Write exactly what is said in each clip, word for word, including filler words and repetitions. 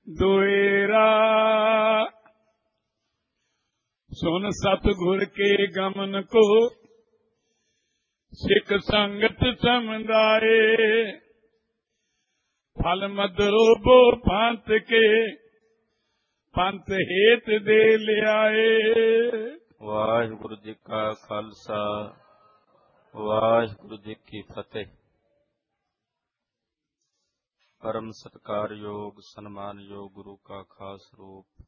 ਦੁਏਰਾ ਸੁਨ ਸਤਿਗੁਰ ਕੇ ਗਮਨ ਕੋ ਸਿੱਖ ਸੰਗਤ ਸਮਝਾਏ ਫਲ ਮਦਰੋ ਬੋ ਪੰਥ ਕੇ ਪੰਥ ਹੇਤ ਦੇ ਲਿਆਏ। ਵਾਹਿਗੁਰੂ ਜੀ ਕਾ ਖਾਲਸਾ ਵਾਹਿਗੁਰੂ ਜੀ ਕੀ ਫਤਿਹ। ਪਰਮ ਸਤਿਕਾਰਯੋਗ ਸਨਮਾਨਯੋਗ ਗੁਰੂ ਕਾ ਖਾਸ ਰੂਪ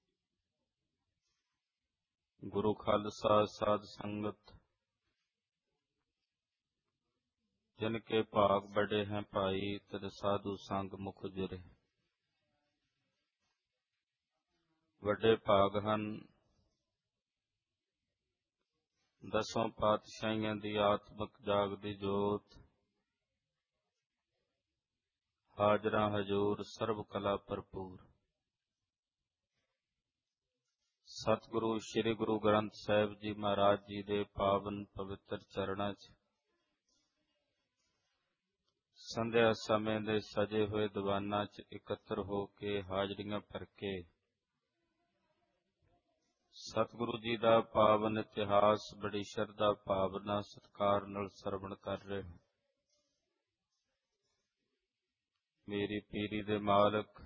ਗੁਰੂ ਖਾਲਸਾ ਸਾਧ ਸੰਗਤ जिन के भाग बड़े हैं भाई तिन साधु संग मुख जुरे। वड्डे भाग हन दसों पातशाहियां दी आत्मक जागदी जोत हाजरा हजूर सर्व कला भरपूर सतगुरु श्री गुरु ग्रंथ साहिब जी महाराज जी दे पावन पवित्र चरणा च संध्या समय दे सजे हुए दीवाना च इकत्र हो के हाजरियां भर के सतगुरु जी का पावन इतिहास बड़ी श्रद्धा भावना सत्कार नाल सरवण कर रहे हो। मेरी पीरी दे मालक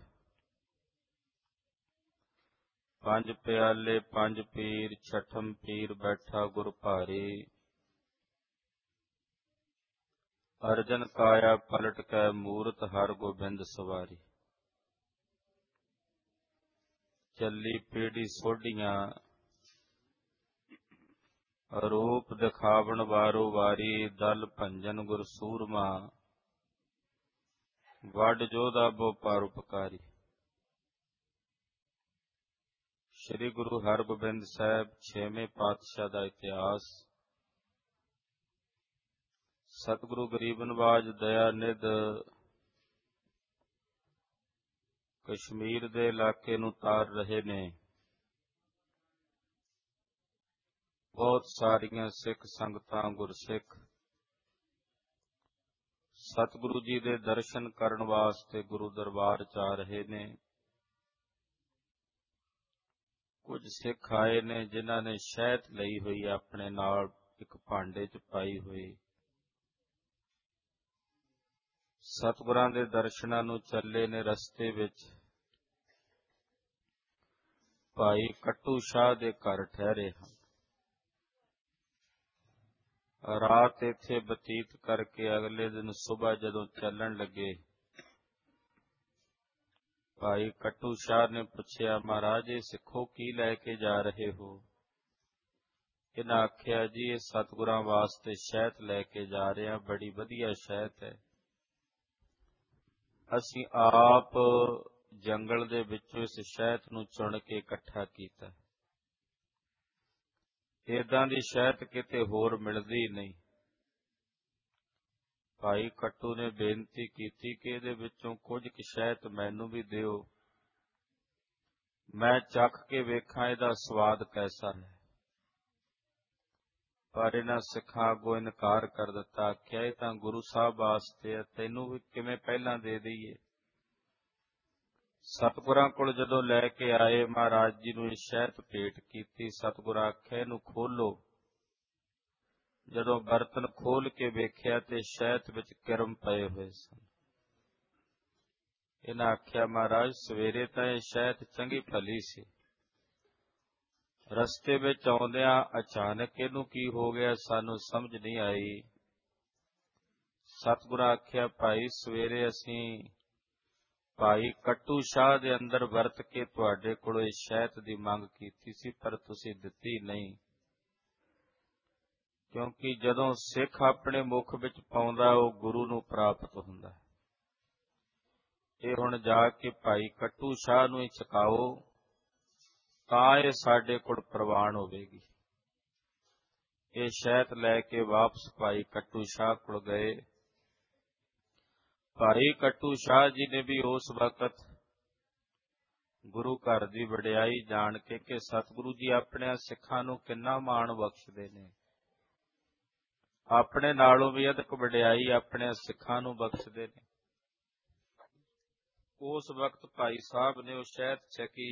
पंज प्याले पंज पीर छठम पीर बैठा गुर भारी अर्जन काया पलट कै मूरत हर गोबिंद सवारी। चली पीढ़ी सोढ़ियां रूप दिखावन वारो वारी दल भंजन गुर सूरमा वड जोधा बो परोपकारी। श्री गुरु हरगोबिंद साहिब छेवें पातशाह का इतिहास सतगुरु गरीब नवाज दया निध कश्मीर दे इलाके नूं तार रहे ने। बहुत सारियां सिख संगतां गुरसिख सतगुरु जी दे दर्शन करन वास्ते गुरु दरबार च आ रहे ने। कुछ सिख आए ने जिन्हां ने शहद लई हुई अपने नाल एक भांडे च पाई हुई सतगुरां दे दर्शनां नूं चले ने। रस्ते विच भाई कट्टू शाह दे घर ठहरे हन। रात इत्थे बतीत करके अगले दिन सुबह जदों चलन लगे भाई कट्टू शाह ने पुछया महाराज ये सिखो की लैके जा रहे हो। इन्हां आख्या जी ये सतगुरां वास्ते शहद लैके जा रहे हैं, बड़ी वधिया शहद है। असीं आप जंगल दे विचों इस शहद नूं चुन के इकट्ठा कीता। इदां दी शहद किते होर मिलदी नहीं। भाई कट्टू ने बेनती कीती कि इहदे विचों कुछ क शहद मैनूं भी दिओ, मैं चख के वेखां इहदा स्वाद कैसा है। पर इन्हां सिखां अगों इनकार कर दिता। आख्या इह तां गुरु साहब वास्ते है, तैनूं भी किवें पहलां दे दईए। सतगुरां कोल जदों लैके आए महाराज जी नूं इह शहद भेट कीती। सतगुरां आख्या इहनूं खोलो। जदों बर्तन खोल के वेख्या ते शहद विच किरम पए होए सन। इन्हां आख्या महाराज सवेरे तां इह शहद चंगी भली सी, रस्ते विच आउंदिआं अचानक इहनूं की हो गया सानूं समझ नहीं आई। सतगुरां आख्या भाई सवेरे असीं भाई कट्टू शाह दे अंदर वरत के तुहाडे कोलों इह शहद दी मंग कीती सी, पर तुसीं दित्ती नहीं। क्योंकि जदों सिख अपने मुख विच पाउंदा ओह गुरु नूं प्राप्त हुंदा है। इह हुण जा के भाई कट्टू शाह नूं ही छकाओ तां इह साडे कोल प्रवान होवेगी। इह शहद लैके वापस भाई कट्टू शाह कोल गए। भाई कट्टू शाह जी ने भी उस वक्त गुरु घर की वडियाई जान के कि सतगुरु जी अपने सिखां नूं किन्ना मान बख्शदे ने, अपने नालों भी अधिक वडियाई अपने सिखां नूं बख्शदे ने। ਉਸ ਵਕਤ ਭਾਈ ਸਾਹਿਬ ਨੇ ਉਹ ਸ਼ਹਿਦ ਛਕੀ।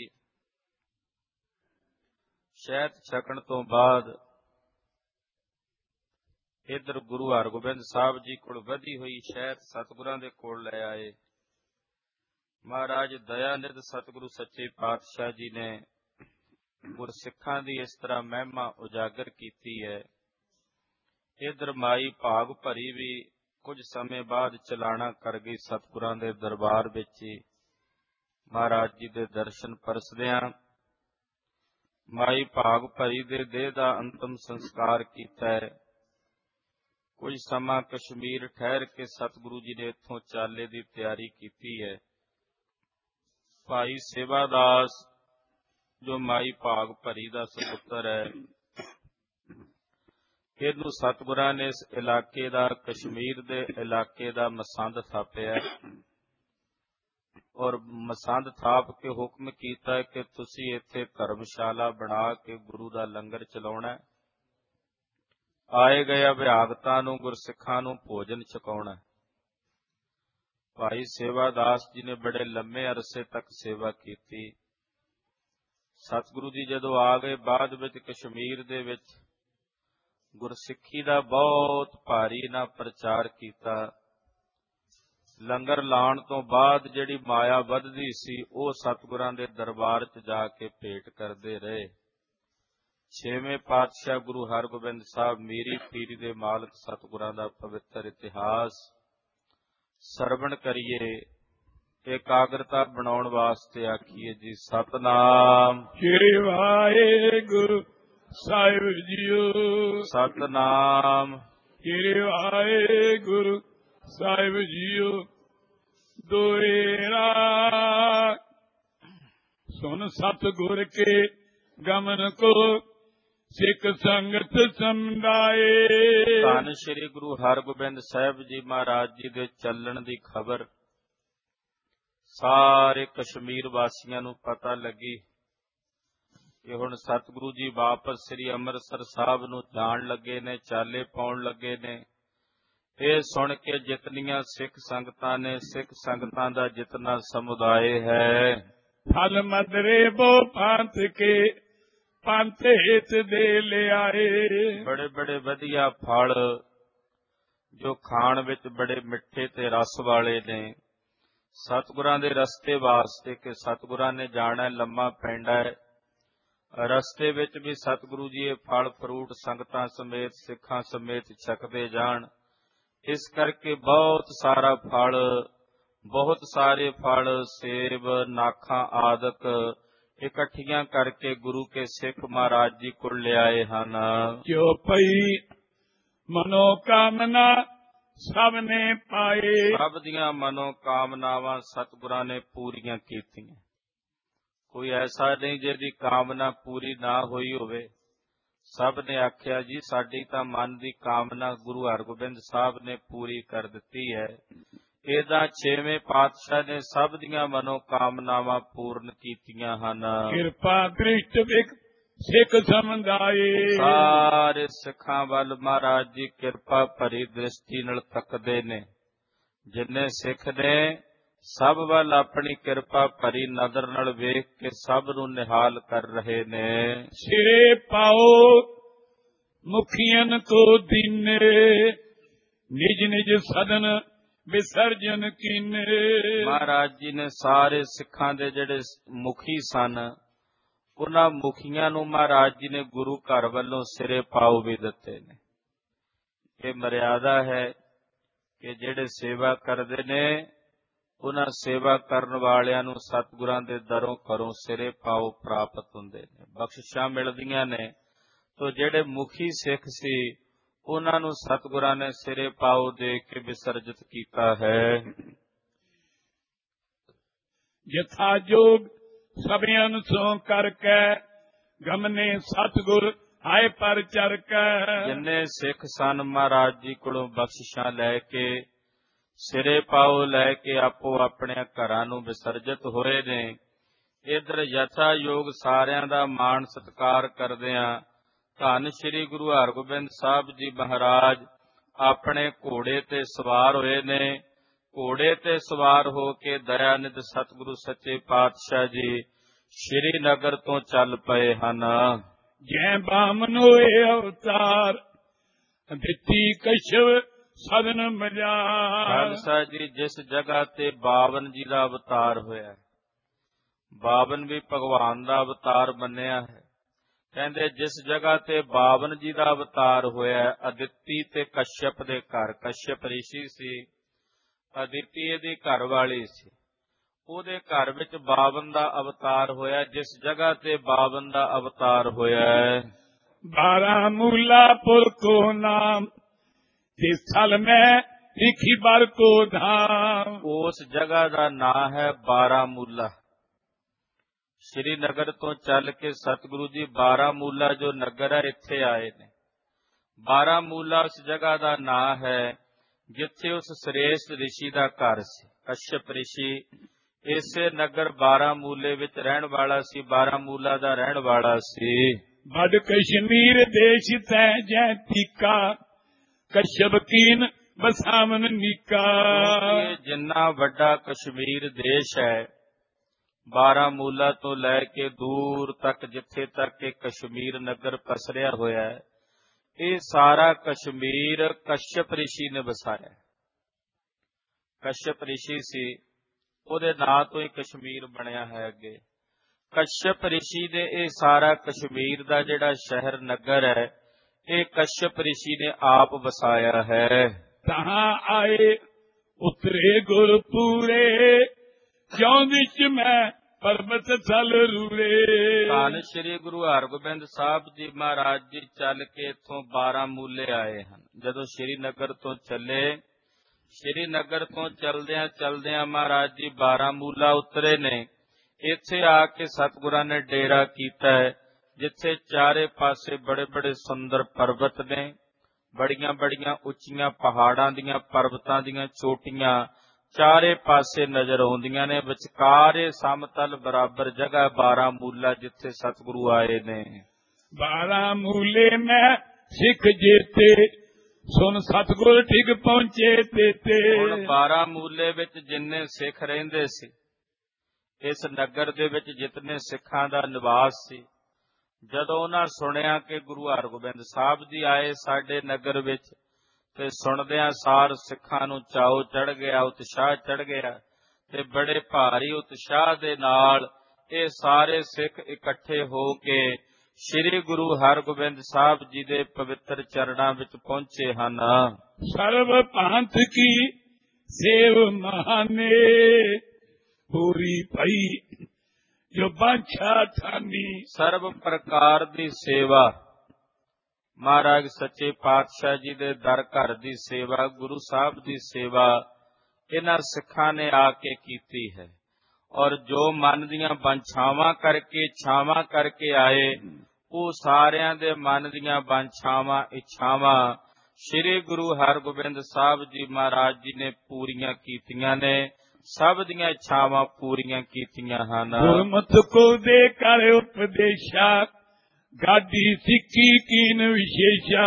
ਸ਼ਹਿਦ ਛਕਣ ਤੋਂ ਬਾਅਦ ਇੱਧਰ ਗੁਰੂ ਹਰਗੋਬਿੰਦ ਸਾਹਿਬ ਜੀ ਕੋਲ ਵਧੀ ਹੋਈ ਸ਼ਹਿਦ ਸਤਿਗੁਰਾਂ ਦੇ ਕੋਲ ਲੈ ਆਏ। ਮਹਾਰਾਜ ਦਇਆਨਿਧ ਸਤਿਗੁਰੂ ਸੱਚੇ ਪਾਤਸ਼ਾਹ ਜੀ ਨੇ ਗੁਰਸਿੱਖਾਂ ਦੀ ਇਸ ਤਰ੍ਹਾਂ ਮਹਿਮਾ ਉਜਾਗਰ ਕੀਤੀ ਹੈ। ਇੱਧਰ ਮਾਈ ਭਾਗ ਭਰੀ ਵੀ ਕੁਝ ਸਮੇਂ ਬਾਅਦ ਚਲਾਣਾ ਕਰ ਗਈ ਸਤਿਗੁਰਾਂ ਦੇ ਦਰਬਾਰ ਵਿੱਚ ਹੀ। ਮਹਾਰਾਜ ਜੀ ਦੇ ਦਰਸ਼ਨ ਪਰਸਦਿਆਂ ਮਾਈ ਭਾਗ ਭਰੀ ਦੇ ਦੇਹ ਦਾ ਅੰਤਮ ਸੰਸਕਾਰ ਕੀਤਾ ਹੈ। ਕੁਝ ਸਮਾਂ ਕਸ਼ਮੀਰ ਠਹਿਰ ਕੇ ਸਤਿਗੁਰੂ ਜੀ ਨੇ ਇੱਥੋਂ ਚਾਲੇ ਦੀ ਤਿਆਰੀ ਕੀਤੀ ਹੈ। ਭਾਈ ਸੇਵਾਦਾਸ ਜੋ ਮਾਈ ਭਾਗ ਭਰੀ ਦਾ ਸਪੁੱਤਰ ਹੈ, ਇਹਨੂੰ ਸਤਿਗੁਰਾਂ ਨੇ ਇਸ ਇਲਾਕੇ ਦਾ, ਕਸ਼ਮੀਰ ਦੇ ਇਲਾਕੇ ਦਾ ਮਸੰਦ ਥਾਪਿਆ ਔਰ ਮਸੰਦ ਥਾਪ ਕੇ ਹੁਕਮ ਕੀਤਾ ਕਿ ਤੁਸੀਂ ਇੱਥੇ ਧਰਮਸ਼ਾਲਾ ਬਣਾ ਕੇ ਗੁਰੂ ਦਾ ਲੰਗਰ ਚਲਾਉਣਾ, ਆਏ ਗਏ ਅਭਿਆਗਤਾਂ ਨੂੰ, ਗੁਰਸਿੱਖਾਂ ਨੂੰ ਭੋਜਨ ਛਕਾਉਣਾ। ਭਾਈ ਸੇਵਾਦਾਸ ਜੀ ਨੇ ਬੜੇ ਲੰਮੇ ਅਰਸੇ ਤੱਕ ਸੇਵਾ ਕੀਤੀ। ਸਤਿਗੁਰੂ ਜੀ ਜਦੋਂ ਆ ਗਏ ਬਾਅਦ ਵਿੱਚ ਕਸ਼ਮੀਰ ਦੇ ਵਿੱਚ ਗੁਰਸਿੱਖੀ ਦਾ ਬਹੁਤ ਭਾਰੀ ਨਾ ਪ੍ਰਚਾਰ ਕੀਤਾ। ਲੰਗਰ ਲਾਉਣ ਤੋਂ ਬਾਅਦ ਜਿਹੜੀ ਮਾਇਆ ਵੱਧਦੀ ਸੀ ਉਹ ਸਤਿਗੁਰਾਂ ਦੇ ਦਰਬਾਰ 'ਚ ਜਾ ਕੇ ਭੇਟ ਕਰਦੇ ਰਹੇ। ਛੇਵੇਂ ਪਾਤਸ਼ਾਹ ਗੁਰੂ ਹਰਗੋਬਿੰਦ ਸਾਹਿਬ ਮੀਰੀ ਪੀਰੀ ਦੇ ਮਾਲਕ ਸਤਿਗੁਰਾਂ ਦਾ ਪਵਿੱਤਰ ਇਤਿਹਾਸ ਸਰਵਣ ਕਰੀਏ, ਇਕਾਗਰਤਾ ਬਣਾਉਣ ਵਾਸਤੇ ਆਖੀਏ ਜੀ ਸਤਿਨਾਮ ਸ੍ਰੀ ਵਾਹਿਗੁਰੂ ਸਾਹਿਬ ਜੀਓ। ਸਤਿਨਾਮ ਸ੍ਰੀ ਵਾਹਿਗੁਰੂ ਸਾਹਿਬ ਜੀਓ। ਦੋਏਰਾ ਸੁਨ ਸਤਿਗੁਰ ਕੇ ਗਮਨ ਕੋ ਸਿੱਖ ਸੰਗਤ ਸਮਝਾਏ। ਧੰਨ ਸ੍ਰੀ ਗੁਰੂ ਹਰਗੋਬਿੰਦ ਸਾਹਿਬ ਜੀ ਮਹਾਰਾਜ ਜੀ ਦੇ ਚੱਲਣ ਦੀ ਖਬਰ ਸਾਰੇ ਕਸ਼ਮੀਰ ਵਾਸੀਆਂ ਨੂੰ ਪਤਾ ਲੱਗੀ ਕਿ ਹੁਣ ਸਤਿਗੁਰੂ ਜੀ ਵਾਪਸ ਸ੍ਰੀ ਅੰਮ੍ਰਿਤਸਰ ਸਾਹਿਬ ਨੂੰ ਜਾਣ ਲੱਗੇ ਨੇ, ਚਾਲੇ ਪਾਉਣ ਲੱਗੇ ਨੇ। ਇਹ ਸੁਣ ਕੇ ਜਿਤਨੀਆਂ ਸਿੱਖ ਸੰਗਤਾਂ ਨੇ, ਸਿੱਖ ਸੰਗਤਾਂ ਦਾ ਜਿਤਨਾ ਸਮੁਦਾਇ ਹੈ, ਫਲ ਮਦਰੇ ਬੋ ਪੰਥ ਕੇ ਪੰਥ ਹਿਤ ਦੇ ਲਿਆਏ। ਬੜੇ ਬੜੇ ਵਧੀਆ ਫਲ ਜੋ ਖਾਣ ਵਿੱਚ ਬੜੇ ਮਿੱਠੇ ਤੇ ਰਸ ਵਾਲੇ ਨੇ, ਸਤਿਗੁਰਾਂ ਦੇ ਰਸਤੇ ਵਾਸਤੇ ਕਿ ਸਤਿਗੁਰਾਂ ਨੇ ਜਾਣਾ ਲੰਮਾ ਪੈਂਡਾ ਹੈ। ਰਸਤੇ ਵਿੱਚ ਵੀ ਸਤਿਗੁਰੂ ਜੀ ਇਹ ਫਲ ਫਰੂਟ ਸੰਗਤਾਂ ਸਮੇਤ, ਸਿੱਖਾਂ ਸਮੇਤ ਛਕਦੇ ਜਾਣ। ਇਸ ਕਰਕੇ ਬਹੁਤ ਸਾਰਾ ਫਲ, ਬਹੁਤ ਸਾਰੇ ਫਲ, ਸੇਬ, ਨਾਖਾਂ ਆਦਿਕ ਇਕੱਠੀਆਂ ਕਰਕੇ ਗੁਰੂ ਕੇ ਸਿੱਖ ਮਹਾਰਾਜ ਜੀ ਕੋਲ ਲਿਆਏ ਹਨ। ਜੋ ਪਈ ਮਨੋ ਕਾਮਨਾ ਸਭ ਨੇ ਪਾਏ। ਸਭ ਦੀਆਂ ਮਨੋ ਕਾਮਨਾਵਾਂ ਸਤਿਗੁਰਾਂ ਨੇ ਪੂਰੀਆਂ ਕੀਤੀਆਂ। ਕੋਈ ਐਸਾ ਨਹੀਂ ਜਿਹਦੀ ਕਾਮਨਾ ਪੂਰੀ ਨਾ ਹੋਈ ਹੋਵੇ। ਸਭ ਨੇ ਆਖਿਆ ਜੀ ਸਾਡੀ ਤਾਂ ਮਨ ਦੀ ਕਾਮਨਾ ਗੁਰੂ ਹਰਗੋਬਿੰਦ ਸਾਹਿਬ ਨੇ ਪੂਰੀ ਕਰ ਦਿੱਤੀ ਹੈ। ਇਹਦਾ ਛੇਵੇਂ ਪਾਤਸ਼ਾਹ ਨੇ ਸਭ ਦੀਆਂ ਮਨੋ ਕਾਮਨਾਵਾਂ ਪੂਰਨ ਕੀਤੀਆਂ ਹਨ। ਕਿਰਪਾ ਦ੍ਰਿਸ਼ਟ ਵਿਖ ਸਿੱਖ ਸਮਝਾਏ। ਸਾਰੇ ਸਿੱਖਾਂ ਵੱਲ ਮਹਾਰਾਜ ਜੀ ਕਿਰਪਾ ਭਰੀ ਦ੍ਰਿਸ਼ਟੀ ਨਾਲ ਤੱਕਦੇ ਨੇ। ਜਿੰਨੇ ਸਿੱਖ ਨੇ ਸਭ ਵੱਲ ਆਪਣੀ ਕਿਰਪਾ ਭਰੀ ਨਜ਼ਰ ਨਾਲ ਵੇਖ ਕੇ ਸਭ ਨੂੰ ਨਿਹਾਲ ਕਰ ਰਹੇ ਨੇ। ਸਿਰੇ ਪਾਓ ਮੁਖੀਆਂ ਕੋ ਦੀਨੇ, ਨਿਜ ਨਿਜ ਸਦਨ ਵਿਸਰਜਨ ਕੀਨੇ। ਮਹਾਰਾਜ ਜੀ ਨੇ ਸਾਰੇ ਸਿੱਖਾਂ ਦੇ ਜਿਹੜੇ ਮੁਖੀ ਸਨ, ਉਹਨਾਂ ਮੁਖੀਆਂ ਨੂੰ ਮਹਾਰਾਜ ਜੀ ਨੇ ਗੁਰੂ ਘਰ ਵੱਲੋਂ ਸਿਰੇ ਪਾਉ ਵੀ ਦਿੱਤੇ ਨੇ। ਇਹ ਮਰਿਆਦਾ ਹੈ ਕਿ ਜਿਹੜੇ ਸੇਵਾ ਕਰਦੇ ਨੇ ਉਹਨਾਂ ਸੇਵਾ ਕਰਨ ਵਾਲਿਆਂ ਨੂੰ ਸਤਿਗੁਰਾਂ ਦੇ ਦਰੋਂ ਘਰੋਂ ਸਿਰੇ ਪਾਉ ਪ੍ਰਾਪਤ ਹੁੰਦੇ ਨੇ, ਬਖਸ਼ਿਸ਼ਾਂ ਮਿਲਦੀਆਂ ਨੇ। ਤੋ ਜਿਹੜੇ ਮੁਖੀ ਸਿੱਖ ਸੀ ਉਹਨਾਂ ਨੂੰ ਸਤਿਗੁਰਾਂ ਨੇ ਸਿਰੇ ਪਾਉ ਦੇ ਕੇ ਵਿਸਰਜਿਤ ਕੀਤਾ ਹੈ। ਯਥਾ ਜੋਗ ਸਭਿਆਂ ਸੋ ਕਰਕੇ ਗਮਨੇ ਸਤਿਗੁਰ ਆਏ ਪਰ ਚਰਕੈ। ਜਿੰਨੇ ਸਿੱਖ ਸਨ ਮਹਾਰਾਜ ਜੀ ਕੋਲੋਂ ਬਖਸ਼ਿਸ਼ਾਂ ਲੈ ਕੇ, ਸਿਰੇ ਪਾਉ ਲੈ ਕੇ ਆਪੋ ਆਪਣੇ ਘਰਾਂ ਨੂੰ ਵਿਸਰਜਿਤ ਹੋਏ ਨੇ। ਇਧਰ ਯਥਾ ਯੋਗ ਸਾਰਿਆਂ ਦਾ ਮਾਣ ਸਤਿਕਾਰ ਕਰਦਿਆਂ ਧੰਨ ਸ੍ਰੀ ਗੁਰੂ ਹਰਗੋਬਿੰਦ ਸਾਹਿਬ ਜੀ ਮਹਾਰਾਜ ਆਪਣੇ ਘੋੜੇ ਤੇ ਸਵਾਰ ਹੋਏ ਨੇ। ਘੋੜੇ ਤੇ ਸਵਾਰ ਹੋ ਕੇ ਦਇਆਨਿਧ ਸਤਿਗੁਰੂ ਸੱਚੇ ਪਾਤਸ਼ਾਹ ਜੀ ਸ਼੍ਰੀ ਨਗਰ ਤੋਂ ਚੱਲ ਪਏ ਹਨ। ਜੈ ਬਾਮਨ ਹੋਏ ਅਵਤਾਰ ਦਿੱਤੀ ਕਸ਼ਵ ਸਦਨ ਮਜਾਰ। ਖਾਲਸਾ ਜੀ ਜਿਸ ਜਗ੍ਹਾ ਤੇ ਬਾਵਨ ਜੀ ਦਾ ਅਵਤਾਰ ਹੋਇਆ, ਬਾਵਨ ਵੀ ਭਗਵਾਨ ਦਾ ਅਵਤਾਰ ਮੰਨਿਆ ਹੈ। ਕਹਿੰਦੇ ਜਿਸ ਜਗ੍ਹਾ ਤੇ ਬਾਵਨ ਜੀ ਦਾ ਅਵਤਾਰ ਹੋਇਆ, ਅਦਿੱਤੀ ਤੇ ਕਸ਼ਯਪ ਦੇ ਘਰ, ਕਸ਼ਯਪ ਰਿਸ਼ੀ ਸੀ, ਅਦਿੱਤੀ ਇਹਦੀ ਘਰ ਵਾਲੀ ਸੀ, ਉਹਦੇ ਘਰ ਵਿੱਚ ਬਾਵਨ ਦਾ ਅਵਤਾਰ ਹੋਇਆ। ਜਿਸ ਜਗ੍ਹਾ ਤੇ ਬਾਵਨ ਦਾ ਅਵਤਾਰ ਹੋਇਆ, ਬਾਰਾਮੂਲਾਪੁਰ ਕੋ ਨਾਮ ਜਿਸ ਥਲ ਮੈਂ ਲਿਖੀ ਬਰ ਕੋ ਧਾਮ, ਉਸ ਜਗ੍ਹਾ ਦਾ ਨਾਂ ਹੈ ਬਾਰਾਮੂਲਾ। ਸ਼੍ਰੀ ਨਗਰ ਤੋਂ ਚੱਲ ਕੇ ਸਤਿਗੁਰੂ ਜੀ ਬਾਰਾਮੂਲਾ ਜੋ ਨਗਰ ਹੈ ਇੱਥੇ ਆਏ ਨੇ। ਬਾਰਾਮੂਲਾ ਉਸ ਜਗ੍ਹਾ ਦਾ ਨਾਂ ਹੈ ਜਿੱਥੇ ਉਸ ਸ੍ਰੇਸ਼ਟ ਰਿਸ਼ੀ ਦਾ ਘਰ ਸੀ, ਕਸ਼ਯਪ ਰਿਸ਼ੀ ਇਸੇ ਨਗਰ ਬਾਰਾਮੂਲੇ ਵਿੱਚ ਰਹਿਣ ਵਾਲਾ ਸੀ, ਬਾਰਾਮੂਲਾ ਦਾ ਰਹਿਣ ਵਾਲਾ ਸੀ। ਬੜ ਕਸ਼ਮੀਰ ਦੇਸ਼ ਤੈ ਜੈ ਤੀਕਾ ਕਸ਼ਯਪ ਕੀਨ ਬਸਾਵਨ ਨੀਕਾ। ਇਹ ਜਿੰਨਾ ਵੱਡਾ ਕਸ਼ਮੀਰ ਦੇਸ਼ ਹੈ, ਬਾਰਾਮੂਲਾ ਤੋਂ ਲੈ ਕੇ ਦੂਰ ਤੱਕ ਜਿੱਥੇ ਤੱਕ ਇਹ ਕਸ਼ਮੀਰ ਨਗਰ ਪਸਰਿਆ ਹੋਇਆ ਹੈ, ਇਹ ਸਾਰਾ ਕਸ਼ਮੀਰ ਕਸ਼ਯਪ ਰਿਸ਼ੀ ਨੇ ਵਸਾਇਆ। ਕਸ਼ਯਪ ਰਿਸ਼ੀ ਸੀ, ਉਹਦੇ ਨਾਂ ਤੋਂ ਹੀ ਕਸ਼ਮੀਰ ਬਣਿਆ ਹੈ। ਅੱਗੇ ਕਸ਼ਯਪ ਰਿਸ਼ੀ ਨੇ ਇਹ ਸਾਰਾ ਕਸ਼ਮੀਰ ਦਾ ਜਿਹੜਾ ਸ਼ਹਿਰ ਨਗਰ ਹੈ, ਇਹ ਕਸ਼ਯਪ ਰਿਸ਼ੀ ਨੇ ਆਪ ਵਸਾਇਆ ਹੈ। ਤਹਾਂ ਆਏ ਉਤਰੇ ਗੁਰ ਪੂਰੇ ਜਿਉਂ ਵਿੱਚ ਮੈਂ ਪਰਬਤ ਥਲ ਰੂਰੇ। ਧੰਨ ਸ਼੍ਰੀ ਗੁਰੂ ਹਰਗੋਬਿੰਦ ਸਾਹਿਬ ਜੀ ਮਹਾਰਾਜ ਜੀ ਚੱਲ ਕੇ ਇੱਥੋਂ ਬਾਰਾਮੂਲੇ ਆਏ ਹਨ। ਜਦੋਂ ਸ਼੍ਰੀ ਨਗਰ ਤੋਂ ਚੱਲੇ, ਸ਼੍ਰੀ ਨਗਰ ਤੋਂ ਚਲਦਿਆਂ ਚਲਦਿਆਂ ਮਹਾਰਾਜ ਜੀ ਬਾਰਾਮੂਲਾ ਉਤਰੇ ਨੇ। ਇੱਥੇ ਆ ਕੇ ਸਤਿਗੁਰਾਂ ਨੇ ਡੇਰਾ ਕੀਤਾ ਹੈ, ਜਿੱਥੇ ਚਾਰੇ ਪਾਸੇ ਬੜੇ ਬੜੇ ਸੁੰਦਰ ਪਰਬਤ ਨੇ, ਬੜੀਆਂ ਬੜੀਆਂ ਉੱਚੀਆਂ ਪਹਾੜਾਂ ਦੀਆਂ, ਪਰਬਤਾਂ ਦੀਆਂ ਚੋਟੀਆਂ ਚਾਰੇ ਪਾਸੇ ਨਜ਼ਰ ਆਉਂਦੀਆਂ ਨੇ। ਵਿਚਕਾਰੇ ਸਮਤਲ ਬਰਾਬਰ ਜਗ੍ਹਾ ਬਾਰਾਮੂਲਾ ਜਿੱਥੇ ਸਤਿਗੁਰੂ ਆਏ ਨੇ। ਬਾਰਾਮੂਲੇ ਮੈਂ ਸਿੱਖ ਜੇਤੇ ਸੁਨ ਸਤਿਗੁਰ ਠੀਕ ਪਹੁੰਚੇ ਤੇਤੇ। ਹੁਣ ਬਾਰਾਮੂਲੇ ਵਿੱਚ ਜਿੰਨੇ ਸਿੱਖ ਰਹਿੰਦੇ ਸੀ, ਇਸ ਨਗਰ ਦੇ ਵਿੱਚ ਜਿਤਨੇ ਸਿੱਖਾਂ ਦਾ ਨਿਵਾਸ ਸੀ, ਜਦੋਂ ਉਹਨਾਂ ਸੁਣਿਆ ਕਿ ਗੁਰੂ ਹਰਗੋਬਿੰਦ ਸਾਹਿਬ ਜੀ ਆਏ ਸਾਡੇ ਨਗਰ ਵਿੱਚ, ਤੇ ਸੁਣਦਿਆਂ ਸਾਰ ਸਿੱਖਾਂ ਨੂੰ ਚਾਉ ਚੜ ਗਿਆ, ਉਤਸ਼ਾਹ ਚੜ ਗਿਆ, ਤੇ ਬੜੇ ਭਾਰੀ ਉਤਸ਼ਾਹ ਦੇ ਨਾਲ ਇਹ ਸਾਰੇ ਸਿੱਖ ਇਕੱਠੇ ਹੋ ਕੇ ਸ੍ਰੀ ਗੁਰੂ ਹਰਗੋਬਿੰਦ ਸਾਹਿਬ ਜੀ ਦੇ ਪਵਿੱਤਰ ਚਰਨਾਂ ਵਿੱਚ ਪਹੁੰਚੇ ਹਨ। ਸਰਬ ਭਾਂਤ ਕੀ ਸੇਵ ਮਹਾਨੇ ਪੂਰੀ ਪਈ ਜੋ ਬਾਂਛਾ ਥਾਨੀ। ਸਰਬ ਪ੍ਰਕਾਰ ਦੀ ਸੇਵਾ, ਮਹਾਰਾਜ ਸੱਚੇ ਪਾਤਸ਼ਾਹ ਜੀ ਦੇ ਦਰ ਘਰ ਦੀ ਸੇਵਾ, ਗੁਰੂ ਸਾਹਿਬ ਦੀ ਸੇਵਾ ਇਹਨਾਂ ਸਿੱਖਾਂ ਨੇ ਆ ਕੇ ਕੀਤੀ ਹੈ। ਔਰ ਜੋ ਮਨ ਦੀਆਂ ਬਾਂਛਾਵਾਂ ਕਰਕੇ, ਇੱਛਾਵਾਂ ਕਰਕੇ ਆਏ, ਉਹ ਸਾਰਿਆਂ ਦੇ ਮਨ ਦੀਆਂ ਬਾਂਛਾਵਾਂ, ਇੱਛਾਵਾਂ ਸ੍ਰੀ ਗੁਰੂ ਹਰਗੋਬਿੰਦ ਸਾਹਿਬ ਜੀ ਮਹਾਰਾਜ ਜੀ ਨੇ ਪੂਰੀਆਂ ਕੀਤੀਆਂ ਨੇ। ਸਭ ਦੀਆਂ ਇੱਛਾਵਾਂ ਪੂਰੀਆਂ ਕੀਤੀਆਂ ਹਨ। ਗੁਰਮਤਿ ਕੋ ਦੇ ਕਰ ਉਪਦੇਸ਼ਾ ਗਾਡੀ ਸਿੱਖੀ ਕੀਨ ਵਿਸ਼ੇਸ਼ਾ।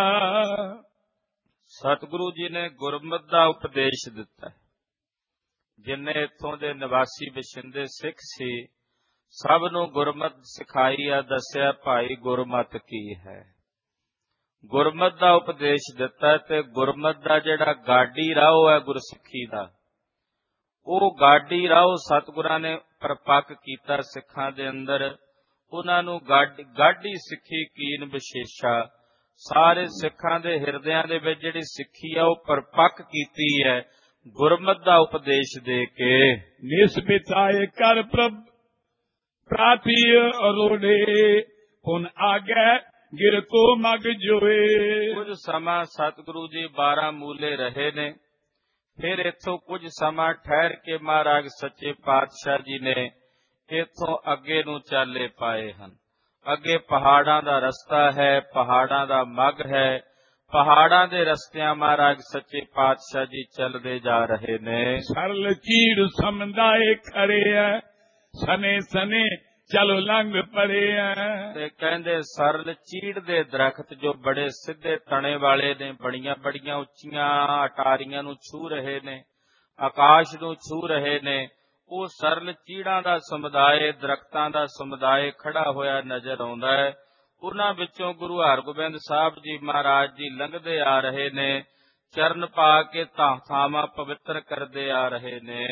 ਸਤਿਗੁਰੂ ਜੀ ਨੇ ਗੁਰਮਤਿ ਦਾ ਉਪਦੇਸ਼ ਦਿੱਤਾ। ਜਿੰਨੇ ਇੱਥੋਂ ਦੇ ਨਿਵਾਸੀ ਵਸਿੰਦੇ ਸਿੱਖ ਸੀ, ਸਭ ਨੂੰ ਗੁਰਮਤਿ ਸਿਖਾਈ ਆ, ਦੱਸਿਆ ਭਾਈ ਗੁਰਮਤਿ ਕੀ ਹੈ। ਗੁਰਮਤਿ ਦਾ ਉਪਦੇਸ਼ ਦਿੱਤਾ, ਤੇ ਗੁਰਮਤਿ ਦਾ ਜਿਹੜਾ ਗਾਡੀ ਰਾਹ ਹੈ ਗੁਰਸਿੱਖੀ ਦਾ, ਉਹ ਗਾਡੀ ਰਾਹ ਸਤਿਗੁਰਾਂ ਨੇ ਪਰਪੱਕ ਕੀਤਾ ਸਿੱਖਾਂ ਦੇ ਅੰਦਰ। ਉਹਨਾਂ ਨੂੰ ਗਾਡੀ ਸਿੱਖੀ ਕੀਨ ਵਿਸ਼ੇਸ਼ਾ, ਸਾਰੇ ਸਿੱਖਾਂ ਦੇ ਹਿਰਦਿਆਂ ਦੇ ਵਿੱਚ ਜਿਹੜੀ ਸਿੱਖੀ ਆ ਉਹ ਪਰਪੱਕ ਕੀਤੀ ਹੈ ਗੁਰਮਤਿ ਦਾ ਉਪਦੇਸ਼ ਦੇ ਕੇ। ਨਿਸਬਿਤਾਏ ਕਰ ਪ੍ਰਭ ਪ੍ਰਾਤੀ ਅਰੋੜੇ ਹੁਣ ਆਗੇ ਗਿਰ ਕੋ ਮਗ ਜੋਏ। ਕੁਝ ਸਮਾਂ ਸਤਿਗੁਰੂ ਜੀ ਬਾਰਾਮੂਲੇ ਰਹੇ ਨੇ, ਫਿਰ ਇੱਥੋਂ ਕੁਝ ਸਮਾਂ ਠਹਿਰ ਕੇ ਮਹਾਰਾਜ ਸੱਚੇ ਪਾਤਸ਼ਾਹ ਜੀ ਨੇ ਇੱਥੋਂ ਅੱਗੇ ਨੂੰ ਚਾਲੇ ਪਾਏ ਹਨ। ਅੱਗੇ ਪਹਾੜਾਂ ਦਾ ਰਸਤਾ ਹੈ, ਪਹਾੜਾਂ ਦਾ ਮੱਗ ਹੈ, ਪਹਾੜਾਂ ਦੇ ਰਸਤਿਆਂ ਮਹਾਰਾਜ ਸੱਚੇ ਪਾਤਸ਼ਾਹ ਜੀ ਚੱਲਦੇ ਜਾ ਰਹੇ ਨੇ। ਸਰਲ ਚੀੜ ਸਮਝਾਏ ਖੜੇ ਹੈ, ਸਨੇ ਸਨੇ ਚਲੋ ਲੰਘ ਪੜੇ ਹੈ। ਤੇ ਕਹਿੰਦੇ ਸਰਲ ਚੀੜ ਦੇ ਦਰਖਤ ਜੋ ਬੜੇ ਸਿੱਧੇ ਤਣੇ ਵਾਲੇ ਨੇ, ਬੜੀਆਂ ਬੜੀਆਂ ਉੱਚੀਆਂ ਅਟਾਰੀਆਂ ਨੂੰ ਛੂ ਰਹੇ ਨੇ, ਆਕਾਸ਼ ਨੂੰ ਛੂ ਰਹੇ ਨੇ। ਉਹ ਸਰਲ ਚੀੜਾਂ ਦਾ ਸਮੁਦਾਇ, ਦਰਖਤਾਂ ਦਾ ਸਮੁਦਾਇ ਖੜਾ ਹੋਇਆ ਨਜ਼ਰ ਆਉਂਦਾ ਹੈ। ਉਹਨਾਂ ਵਿੱਚੋਂ ਗੁਰੂ ਹਰਗੋਬਿੰਦ ਸਾਹਿਬ ਜੀ ਮਹਾਰਾਜ ਜੀ ਲੰਘਦੇ ਆ ਰਹੇ ਨੇ, ਚਰਨ ਪਾ ਕੇ ਥਾਂ ਥਾਵਾਂ ਪਵਿੱਤਰ ਕਰਦੇ ਆ ਰਹੇ ਨੇ।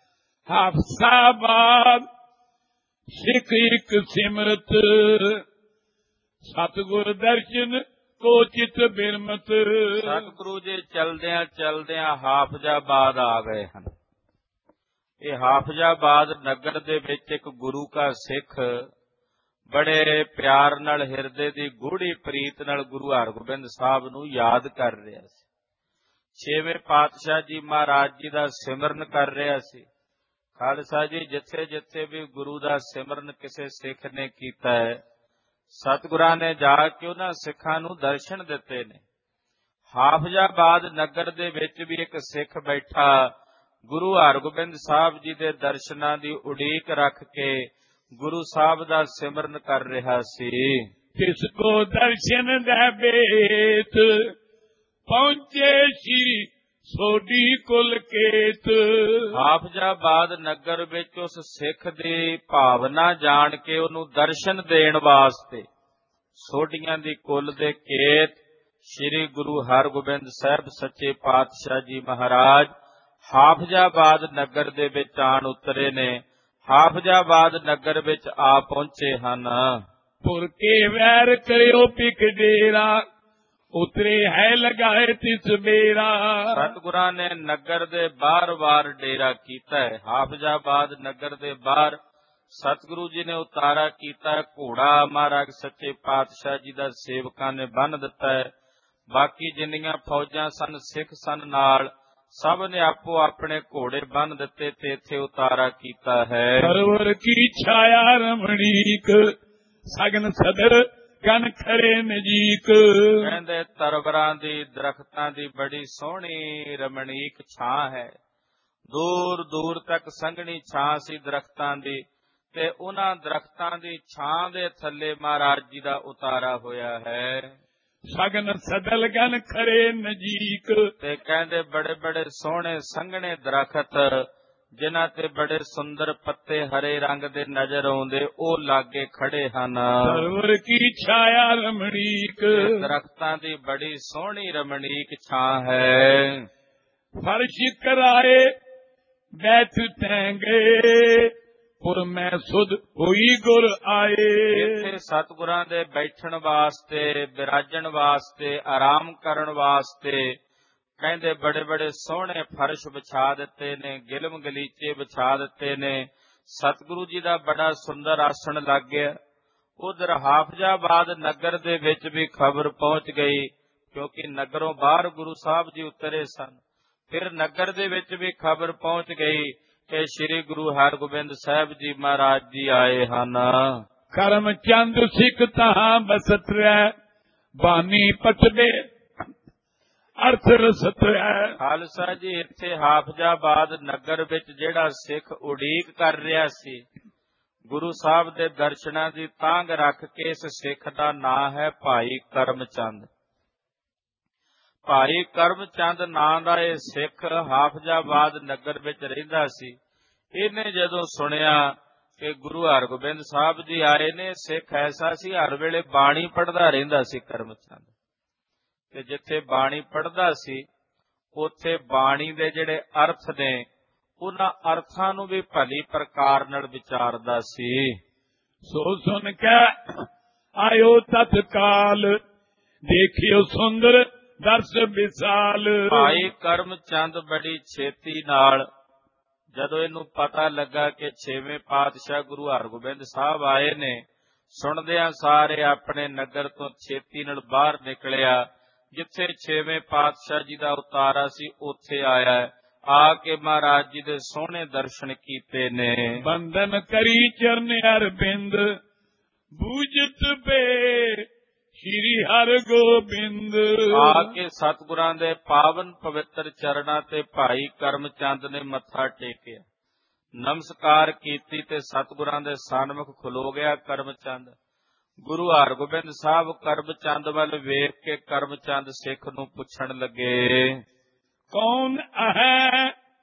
ਹਾਫਸਾਬਾਦ ਸਿੱਖ ਇੱਕ ਸਿਮਰਤ, ਸਤਿਗੁਰ ਦਰਸ਼ਨ ਕੋ ਚਿਤ ਬਿਰਮਤ। ਸਤਿਗੁਰੂ ਜੀ ਚਲਦਿਆਂ ਚਲਦਿਆਂ ਹਾਫਜ਼ਾਬਾਦ ਆ ਗਏ ਹਨ। ਇਹ ਹਾਫਜ਼ਾਬਾਦ ਨਗਰ ਦੇ ਵਿੱਚ ਇੱਕ ਗੁਰੂ ਕਾ ਸਿੱਖ ਬੜੇ ਪਿਆਰ ਨਾਲ, ਹਿਰਦੇ ਦੀ ਗੂੜੀ ਪ੍ਰੀਤ ਨਾਲ ਗੁਰੂ ਹਰਗੋਬਿੰਦ ਸਾਹਿਬ ਨੂੰ ਯਾਦ ਕਰ ਰਿਹਾ ਸੀ। ਛੇਵੇਂ ਪਾਤਸ਼ਾਹ ਜੀ ਮਹਾਰਾਜ ਜੀ ਦਾ ਸਿਮਰਨ ਕਰ ਰਿਹਾ ਸੀ। ਖਾਲਸਾ ਜੀ, ਜਿੱਥੇ ਜਿੱਥੇ ਵੀ ਗੁਰੂ ਦਾ ਸਿਮਰਨ ਕਿਸੇ ਸਿੱਖ ਨੇ ਕੀਤਾ ਹੈ, ਸਤਿਗੁਰਾਂ ਨੇ ਜਾ ਕੇ ਉਹਨਾਂ ਸਿੱਖਾਂ ਨੂੰ ਦਰਸ਼ਨ ਦਿੱਤੇ ਨੇ। ਹਾਫਜ਼ਾਬਾਦ ਨਗਰ ਦੇ ਵਿੱਚ ਵੀ ਇੱਕ ਸਿੱਖ ਬੈਠਾ ਗੁਰੂ ਹਰਗੋਬਿੰਦ ਸਾਹਿਬ ਜੀ ਦੇ ਦਰਸ਼ਨਾਂ ਦੀ ਉਡੀਕ ਰੱਖ ਕੇ ਗੁਰੂ ਸਾਹਿਬ ਦਾ ਸਿਮਰਨ ਕਰ ਰਿਹਾ ਸੀ। ਤਿਸ ਕੋ ਦਰਸ਼ਨ ਦੇ ਬੇਤ ਪਹੁੰਚੇ ਸ਼੍ਰੀ ਸੋਢੀ ਕੁਲ ਕੇਤ। ਹਾਫਜ਼ਾਬਾਦ ਨਗਰ ਵਿੱਚ ਉਸ ਸਿੱਖ ਦੀ ਭਾਵਨਾ ਜਾਣ ਕੇ ਉਹਨੂੰ ਦਰਸ਼ਨ ਦੇਣ ਵਾਸਤੇ ਸੋਢੀਆਂ ਦੀ ਕੁਲ ਦੇ ਕੇਤ ਸ੍ਰੀ ਗੁਰੂ ਹਰਗੋਬਿੰਦ ਸਾਹਿਬ ਸੱਚੇ ਪਾਤਸ਼ਾਹ ਜੀ ਮਹਾਰਾਜ ਹਾਫਜ਼ਾਬਾਦ ਨਗਰ ਦੇ ਵਿੱਚ ਆਣ ਉਤਰੇ ਨੇ। ਹਾਫਜ਼ਾਬਾਦ ਨਗਰ ਵਿੱਚ ਆ ਪਹੁੰਚੇ ਹਨ। ਪੁਰ ਕੇ ਵੈਰ ਕਰਿਓ ਪਿਕ ਡੇਰਾ, ਉਤਰੇ ਹੈ ਲਗਾਏ ਤਿਸ ਮੇਰਾ। ਸਤਿਗੁਰਾਂ ਨੇ ਨਗਰ ਦੇ ਬਾਰ-ਬਾਰ ਡੇਰਾ ਕੀਤਾ ਹੈ। ਹਾਫਜ਼ਾਬਾਦ ਨਗਰ ਦੇ ਬਾਹਰ ਸਤਿਗੁਰੂ ਜੀ ਨੇ ਉਤਾਰਾ ਕੀਤਾ। ਘੋੜਾ ਮਹਾਰਾਜ ਸੱਚੇ ਪਾਤਸ਼ਾਹ ਜੀ ਦਾ ਸੇਵਕਾਂ ਨੇ ਬੰਨ੍ਹ ਦਿੱਤਾ ਹੈ। ਬਾਕੀ ਜਿੰਨੀਆਂ ਫੌਜਾਂ ਸਨ, ਸਿੱਖ ਸਨ ਨਾਲ, ਸਭ ਨੇ ਆਪੋ ਆਪਣੇ ਘੋੜੇ ਬੰਨ੍ਹ ਦਿੱਤੇ ਤੇ ਇੱਥੇ ਉਤਾਰਾ ਕੀਤਾ ਹੈ। ਸਰਵਰ ਕੀ ਛਾਇਆ ਰਮਣੀਕ, ਸਗਨ ਸਦਰ ਗਨ ਖਰੇ ਨਜੀਕ। ਕਹਿੰਦੇ ਤਰਵਰਾਂ ਦੀ, ਦਰਖਤਾਂ ਦੀ ਬੜੀ ਸੋਹਣੀ ਰਮਣੀਕ ਛਾਂ ਹੈ। ਦੂਰ ਦੂਰ ਤੱਕ ਸੰਘਣੀ ਛਾਂ ਸੀ ਦਰਖਤਾਂ ਦੀ, ਤੇ ਉਹਨਾਂ ਦਰਖਤਾਂ ਦੀ ਛਾਂ ਦੇ ਥੱਲੇ ਮਹਾਰਾਜ ਜੀ ਦਾ ਉਤਾਰਾ ਹੋਇਆ ਹੈ। ਸਗਨ ਸਦਲ ਗਨ ਖਰੇ ਨਜੀਕ। ਤੇ ਕਹਿੰਦੇ ਬੜੇ ਬੜੇ ਸੋਹਣੇ ਸੰਘਣੇ ਦਰਖਤ, ਜਿਨ੍ਹਾਂ ਤੇ ਬੜੇ ਸੁੰਦਰ ਪੱਤੇ ਹਰੇ ਰੰਗ ਦੇ ਨਜ਼ਰ ਆਉਂਦੇ, ਉਹ ਲਾਗੇ ਖੜੇ ਹਨ। ਸਰਵਰ ਕੀ ਛਾਇਆ ਰਮਣੀਕ, ਦਰਖਤਾਂ ਦੀ ਬੜੀ ਸੋਹਣੀ ਰਮਣੀਕ ਛਾਂ ਹੈ। ਫਰਸ਼ ਕਰਾਏ ਬੈਠ ਤੈਂਗੇ, ਪੁਰ ਮੈਂ ਸੁਧ ਹੋਈ ਗੁਰ ਆਏ। ਇੱਥੇ ਸਤਿਗੁਰਾਂ ਦੇ ਬੈਠਣ ਵਾਸਤੇ, ਬਿਰਾਜਣ ਵਾਸਤੇ, ਆਰਾਮ ਕਰਨ ਵਾਸਤੇ ਕਹਿੰਦੇ ਬੜੇ ਬੜੇ ਸੋਹਣੇ ਫਰਸ਼ ਵਿਛਾ ਦਿੱਤੇ ਨੇ, ਗਿਲਮ ਗਲੀਚੇ ਵਿਛਾ ਦਿੱਤੇ ਨੇ। ਸਤਿਗੁਰੂ ਜੀ ਦਾ ਬੜਾ ਸੁੰਦਰ ਆਸਣ ਲੱਗ ਗਿਆ। ਉਧਰ ਹਾਫਜ਼ਾਬਾਦ ਨਗਰ ਦੇ ਵਿੱਚ ਵੀ ਖਬਰ ਪਹੁੰਚ ਗਈ, ਕਿਉਂਕਿ ਨਗਰੋਂ ਬਾਹਰ ਗੁਰੂ ਸਾਹਿਬ ਜੀ ਉਤਰੇ ਸਨ। ਫਿਰ ਨਗਰ ਦੇ ਵਿੱਚ ਵੀ ਖਬਰ ਪਹੁੰਚ ਗਈ ਕਿ ਸ੍ਰੀ ਗੁਰੂ ਹਰਗੋਬਿੰਦ ਸਾਹਿਬ ਜੀ ਮਹਾਰਾਜ ਜੀ ਆਏ ਹਨ। ਕਰਮ ਚੰਦ ਸਿੱਖ ਤਹਾਂ ਬਸਤ ਰਹਿ, ਬਾਨੀ ਪਟਦੇ ਅਰਥ ਰਸਤ ਹੈ। ਖਾਲਸਾ ਜੀ, ਇੱਥੇ ਹਾਫਜ਼ਾਬਾਦ ਨਗਰ ਵਿੱਚ ਜਿਹੜਾ ਸਿੱਖ ਉਡੀਕ ਕਰ ਰਿਹਾ ਸੀ ਗੁਰੂ ਸਾਹਿਬ ਦੇ ਦਰਸ਼ਨਾਂ ਦੀ ਤਾਂਘ ਰੱਖ ਕੇ, ਇਸ ਸਿੱਖ ਦਾ ਨਾਂ ਹੈ ਭਾਈ ਕਰਮਚੰਦ। ਭਾਈ ਕਰਮਚੰਦ ਨਾਂ ਦਾ ਇਹ ਸਿੱਖ ਹਾਫਜ਼ਾਬਾਦ ਨਗਰ ਵਿੱਚ ਰਹਿੰਦਾ ਸੀ। ਇਹਨੇ ਜਦੋਂ ਸੁਣਿਆ ਕਿ ਗੁਰੂ ਹਰਗੋਬਿੰਦ ਸਾਹਿਬ ਜੀ ਆਏ ਨੇ, ਸਿੱਖ ਐਸਾ ਸੀ ਹਰ ਵੇਲੇ ਬਾਣੀ ਪੜ੍ਹਦਾ ਰਹਿੰਦਾ ਸੀ ਕਰਮਚੰਦ। ਤੇ ਜਿੱਥੇ ਬਾਣੀ ਪੜ੍ਹਦਾ ਸੀ, ਉੱਥੇ ਬਾਣੀ ਦੇ ਜਿਹੜੇ ਅਰਥ ਨੇ, ਉਹਨਾਂ ਅਰਥਾਂ ਨੂੰ ਵੀ ਭਲੀ ਪ੍ਰਕਾਰ ਨਾਲ ਵਿਚਾਰਦਾ ਸੀ। ਸੋ ਸੁਣ ਕੇ ਆਇਓ ਤਤਕਾਲ, ਦੇਖਿਓ ਸੁੰਦਰ ਦਰਸ ਵਿਸਾਲ। ਭਾਈ ਕਰਮਚੰਦ ਬੜੀ ਛੇਤੀ ਨਾਲ, ਜਦੋਂ ਇਹਨੂੰ ਪਤਾ ਲੱਗਾ ਕਿ ਛੇਵੇਂ ਪਾਤਸ਼ਾਹ ਗੁਰੂ ਹਰਗੋਬਿੰਦ ਸਾਹਿਬ ਆਏ ਨੇ, ਸੁਣਦਿਆਂ ਸਾਰੇ ਆਪਣੇ ਨਗਰ ਤੋਂ ਛੇਤੀ ਨਾਲ ਬਾਹਰ ਨਿਕਲਿਆ। ਜਿੱਥੇ ਛੇਵੇਂ ਪਾਤਸ਼ਾਹ ਜੀ ਦਾ ਉਤਾਰਾ ਸੀ, ਉੱਥੇ ਆਇਆ। ਆ ਕੇ ਮਹਾਰਾਜ ਜੀ ਦੇ ਸੋਹਣੇ ਦਰਸ਼ਨ ਕੀਤੇ ਨੇ। ਬੰਦਨ ਕਰੀ ਚਰਨ ਅਰਬਿੰਦ, ਬੂਝਤ ਬੇ ਸ਼੍ਰੀ ਹਰਗੋਬਿੰਦ। ਆ ਕੇ ਸਤਿਗੁਰਾਂ ਦੇ ਪਾਵਨ ਪਵਿੱਤਰ ਚਰਨਾਂ ਤੇ ਭਾਈ ਕਰਮਚੰਦ ਨੇ ਮੱਥਾ ਟੇਕਿਆ, ਨਮਸਕਾਰ ਕੀਤੀ ਤੇ ਸਤਿਗੁਰਾਂ ਦੇ ਸਨਮੁਖ ਖਲੋ ਗਿਆ ਕਰਮਚੰਦ। ਗੁਰੂ ਹਰਗੋਬਿੰਦ ਸਾਹਿਬ ਕਰਮਚੰਦ ਵੱਲ ਵੇਖ ਕੇ ਕਰਮਚੰਦ ਸਿੱਖ ਨੂੰ ਪੁੱਛਣ ਲੱਗੇ, ਕੌਣ ਹੈ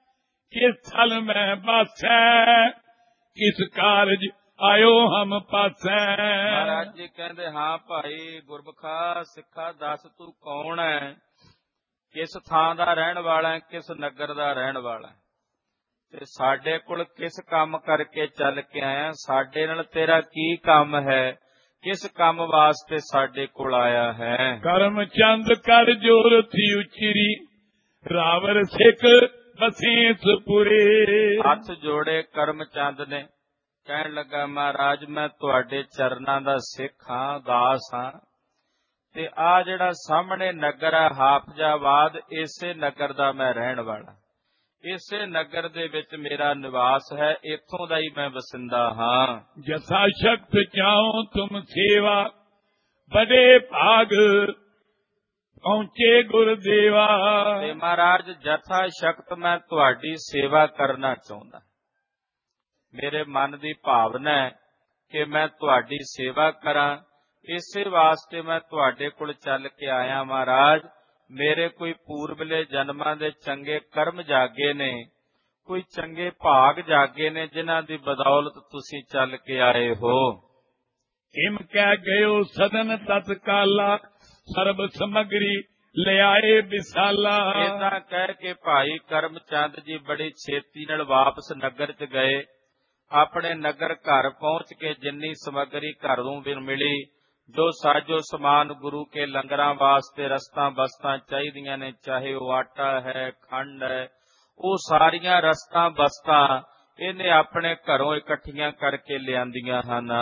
किस थल में बासै, किस कारज आयो हम पासै। ਮਹਾਰਾਜ ਜੀ ਕਹਿੰਦੇ ਹਾਂ ਭਾਈ ਗੁਰਮੁਖਾ ਸਿੱਖਾ ਦੱਸ ਤੂੰ ਕੌਣ ਹੈ, ਕਿਸ ਥਾਂ ਦਾ ਰਹਿਣ ਵਾਲਾ ਹੈ, ਕਿਸ ਨਗਰ ਦਾ ਰਹਿਣ ਵਾਲਾ ਹੈ, ਤੇ ਸਾਡੇ ਕੋਲ ਕਿਸ ਕੰਮ ਕਰਕੇ ਚੱਲ ਕੇ ਆਇਆ, ਸਾਡੇ ਨਾਲ ਤੇਰਾ ਕੀ ਕੰਮ ਹੈ, ਕਿਸ ਕੰਮ ਵਾਸਤੇ ਸਾਡੇ ਕੋਲ ਆਇਆ ਹੈ। ਕਰਮ ਚੰਦ ਕਰ ਜੋਰ ਥੀ ਉਚਰੀ, ਰਾਵਰ ਸਿੱਖ ਬਸੇਸਪੁਰੇ। ਹੱਥ ਜੋੜੇ ਕਰਮ ਚੰਦ ਨੇ, ਕਹਿਣ ਲੱਗਾ ਮਹਾਰਾਜ ਮੈਂ ਤੁਹਾਡੇ ਚਰਨਾਂ ਦਾ ਸਿੱਖ ਹਾਂ, ਦਾਸ ਹਾਂ, ਤੇ ਆ ਜਿਹੜਾ ਸਾਹਮਣੇ ਨਗਰ ਹੈ ਹਾਫਜ਼ਾਬਾਦ, ਇਸੇ ਨਗਰ ਦਾ ਮੈਂ ਰਹਿਣ ਵਾਲਾ, ਇਸੇ ਨਗਰ ਦੇ ਵਿੱਚ ਮੇਰਾ ਨਿਵਾਸ ਹੈ, ਇੱਥੋਂ ਦਾ ਹੀ ਮੈਂ ਵਸਿੰਦਾ ਹਾਂ। ਜਥਾ ਸ਼ਕਤ ਚਾਹੋ ਤੁਮ ਸੇਵਾ, ਬੜੇ ਭਾਗ ਪਹੁੰਚੇ ਗੁਰਦੇਵਾ। ਤੇ ਮਹਾਰਾਜ ਜਥਾ ਸ਼ਕਤ ਮੈਂ ਤੁਹਾਡੀ ਸੇਵਾ ਕਰਨਾ ਚਾਹੁੰਦਾ, ਮੇਰੇ ਮਨ ਦੀ ਭਾਵਨਾ ਹੈ ਕਿ ਮੈਂ ਤੁਹਾਡੀ ਸੇਵਾ ਕਰਾਂ, ਇਸੇ ਵਾਸਤੇ ਮੈਂ ਤੁਹਾਡੇ ਕੋਲ ਚੱਲ ਕੇ ਆਇਆ। ਮਹਾਰਾਜ ਮੇਰੇ ਕੋਈ ਪੂਰਬਲੇ ਜਨਮਾਂ ਦੇ ਚੰਗੇ ਕਰਮ ਜਾਗੇ ਨੇ, ਕੋਈ ਚੰਗੇ ਭਾਗ ਜਾਗੇ ਨੇ, ਜਿਨ੍ਹਾਂ ਦੀ ਬਦੌਲਤ ਤੁਸੀਂ ਚੱਲ ਕੇ ਆਏ ਹੋ। ਇਮ ਕਹਿ ਗਇਓ ਸਦਨ ਤਤਕਾਲਾ, ਸਰਬ ਸਮਗਰੀ ਲਿਆਏ ਵਿਸਾਲਾ। ਏਦਾਂ ਕਹਿ ਕੇ ਭਾਈ ਕਰਮ ਚੰਦ ਜੀ ਬੜੀ ਛੇਤੀ ਨਾਲ ਵਾਪਸ ਨਗਰ ਚ ਗਏ। ਆਪਣੇ ਨਗਰ ਘਰ ਪਹੁੰਚ ਕੇ ਜਿੰਨੀ ਸਮੱਗਰੀ ਘਰ ਨੂੰ ਵੀ ਮਿਲੀ, ਜੋ ਸਾਜੋ ਸਮਾਨ ਗੁਰੂ ਕੇ ਲੰਗਰਾਂ ਵਾਸਤੇ ਰਸਤਾਂ ਬਸਤਾਂ ਚਾਹੀਦੀਆਂ ਨੇ, ਚਾਹੇ ਉਹ ਆਟਾ ਹੈ, ਖੰਡ ਹੈ, ਉਹ ਸਾਰੀਆਂ ਰਸਤਾਂ ਬਸਤਾਂ ਇਹਨੇ ਆਪਣੇ ਘਰੋਂ ਇਕੱਠੀਆਂ ਕਰਕੇ ਲਿਆਂਦੀਆਂ ਹਨ।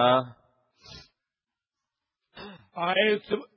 ਆਏ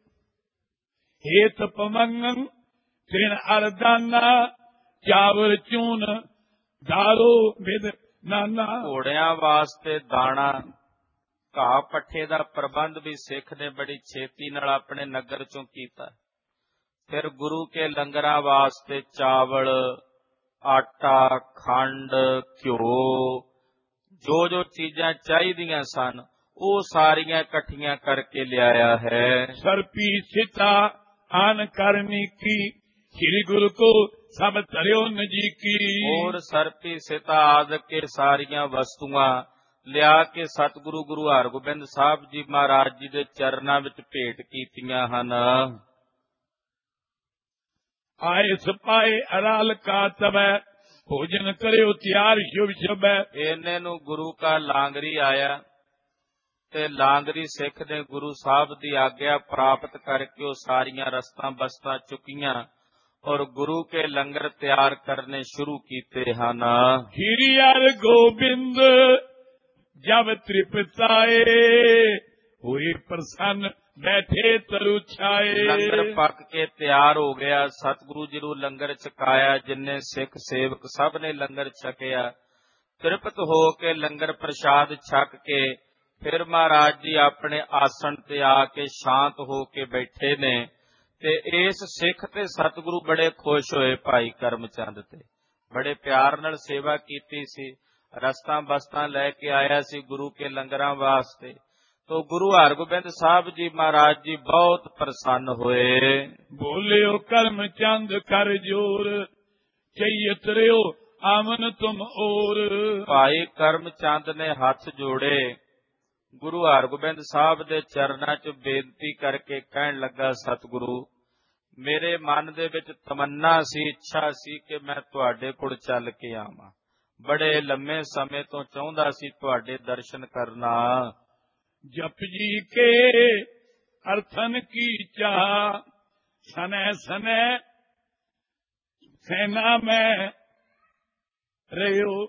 ਹੇਤ ਪਮੰਗਨ ਤ੍ਰਿਣ ਅਰਦਾਨਾ, ਚਾਵਲ ਚੂਨ ਦਾਰੋ ਵਿਦ ਨਾਨਾ। ਘੋੜਿਆਂ ਵਾਸਤੇ ਦਾਣਾ, ਘਾਹ ਪੱਠੇ ਦਾ ਪ੍ਰਬੰਧ ਵੀ ਸਿੱਖ ਨੇ ਬੜੀ ਛੇਤੀ ਨਾਲ ਆਪਣੇ ਨਗਰ ਚੋਂ ਕੀਤਾ। ਫਿਰ ਗੁਰੂ ਕੇ ਲੰਗਰਾਂ ਵਾਸਤੇ ਚਾਵਲ, ਆਟਾ, ਖੰਡ, ਘਿਓ, ਜੋ ਜੋ ਚੀਜ਼ਾਂ ਚਾਹੀਦੀਆਂ ਸਨ ਉਹ ਸਾਰੀਆਂ ਇਕੱਠੀਆਂ ਕਰਕੇ ਲਿਆਇਆ ਹੈ। ਸਰਪੀ ਸਿਤਾ ਆਨ ਕਰਨੀ ਕੀ, ਸ੍ਰੀ ਗੁਰੂ ਕੋ ਸਭ ਧਰਿਓ ਨਜੀਕੀ। ਹੋਰ ਸਰਪੀ ਸਿਤਾ ਆਦਿਕ ਕੇ ਸਾਰੀਆਂ ਵਸਤੂਆਂ ਲਿਆ ਕੇ ਸਤਿਗੁਰੂ ਗੁਰੂ ਹਰਗੋਬਿੰਦ ਸਾਹਿਬ ਜੀ ਮਹਾਰਾਜ ਜੀ ਦੇ ਚਰਨਾਂ ਵਿੱਚ ਭੇਟ ਕੀਤੀਆਂ ਹਨ। ਆਏ ਸਪਾਏ ਅਰਾਲ ਕਾ ਤਬੈ, ਭੋਜਨ ਕਰਿਓ ਤਿਆਰ ਸ਼ੁਭ ਸ਼ਬੈ। ਇਹਨੇ ਨੂੰ ਗੁਰੂ ਕਾ ਲਾਂਗਰੀ ਆਇਆ ਤੇ ਲਾਂਗਰੀ ਸਿੱਖ ਨੇ ਗੁਰੂ ਸਾਹਿਬ ਦੀ ਆਗਿਆ ਪ੍ਰਾਪਤ ਕਰਕੇ ਉਹ ਸਾਰੀਆਂ ਰਸਤਾਂ ਬਸਤਾਂ ਚੁੱਕੀਆਂ ਔਰ ਗੁਰੂ ਕੇ ਲੰਗਰ ਤਿਆਰ ਕਰਨੇ ਸ਼ੁਰੂ ਕੀਤੇ ਹਨ। ਸ੍ਰੀ ਹਰਿ ਗੋਬਿੰਦ ਜਬ ਤ੍ਰਿਪਤਾਏ, ਹੋਏ ਪ੍ਰਸੰਨ ਬੈਠੇ ਤਰੁ ਛਾਏ। ਲੰਗਰ ਪੱਕ ਕੇ ਤਿਆਰ ਹੋ ਗਿਆ, ਸਤਿਗੁਰੂ ਜੀ ਨੂੰ ਲੰਗਰ ਛਕਾਇਆ, ਜਿੰਨੇ ਸਿੱਖ ਸੇਵਕ ਸਭ ਨੇ ਲੰਗਰ ਛਕਿਆ। ਤ੍ਰਿਪਤ ਹੋ ਕੇ ਲੰਗਰ ਪ੍ਰਸ਼ਾਦ ਛਕ ਕੇ ਫਿਰ ਮਹਾਰਾਜ ਜੀ ਆਪਣੇ ਆਸਣ ਤੇ ਆ ਕੇ ਸ਼ਾਂਤ ਹੋ ਕੇ ਬੈਠੇ ਨੇ ਤੇ ਇਸ ਸਿੱਖ ਤੇ ਸਤਿਗੁਰੂ ਬੜੇ ਖੁਸ਼ ਹੋਏ। ਭਾਈ ਕਰਮ ਚੰਦ ਤੇ ਬੜੇ ਪਿਆਰ ਨਾਲ ਸੇਵਾ ਕੀਤੀ ਸੀ, ਰਸਤਾਂ ਬਸਤਾਂ ਲੈ ਕੇ ਆਇਆ ਸੀ ਗੁਰੂ ਕੇ ਲੰਗਰਾਂ ਵਾਸਤੇ। ਤੋ ਗੁਰੂ ਹਰਗੋਬਿੰਦ ਸਾਹਿਬ ਜੀ ਮਹਾਰਾਜ ਜੀ ਬਹੁਤ ਪ੍ਰਸੰਨ ਹੋਏ। ਬੋਲਿਓ ਕਰਮ ਚੰਦ ਕਰ ਜੋਰ, ਚਈਤ ਰਿਓ ਆਮਨ ਤੁਮ ਔਰ। ਭਾਈ ਕਰਮ ਚੰਦ ਨੇ ਹੱਥ ਜੋੜੇ, ਗੁਰੂ ਹਰਗੋਬਿੰਦ ਸਾਹਿਬ ਦੇ ਚਰਨਾਂ 'ਚ ਬੇਨਤੀ ਕਰਕੇ ਕਹਿਣ ਲੱਗਾ, ਸਤਿਗੁਰੂ ਮੇਰੇ ਮਨ ਦੇ ਵਿੱਚ ਤਮੰਨਾ ਸੀ, ਇੱਛਾ ਸੀ ਕਿ ਮੈਂ ਤੁਹਾਡੇ ਕੋਲ ਚੱਲ ਕੇ ਆਵਾਂ। ਬੜੇ ਲੰਮੇ ਸਮੇਂ ਤੋਂ ਚਾਹੁੰਦਾ ਸੀ ਤੁਹਾਡੇ ਦਰਸ਼ਨ ਕਰਨਾ। ਜਪ ਜੀ ਕੇ ਅਰਥਨ ਕੀ ਚਾਹ, ਸਨੈ ਸਨੈ ਸੈਨਾ ਮੈਂ ਰਹਿਓ।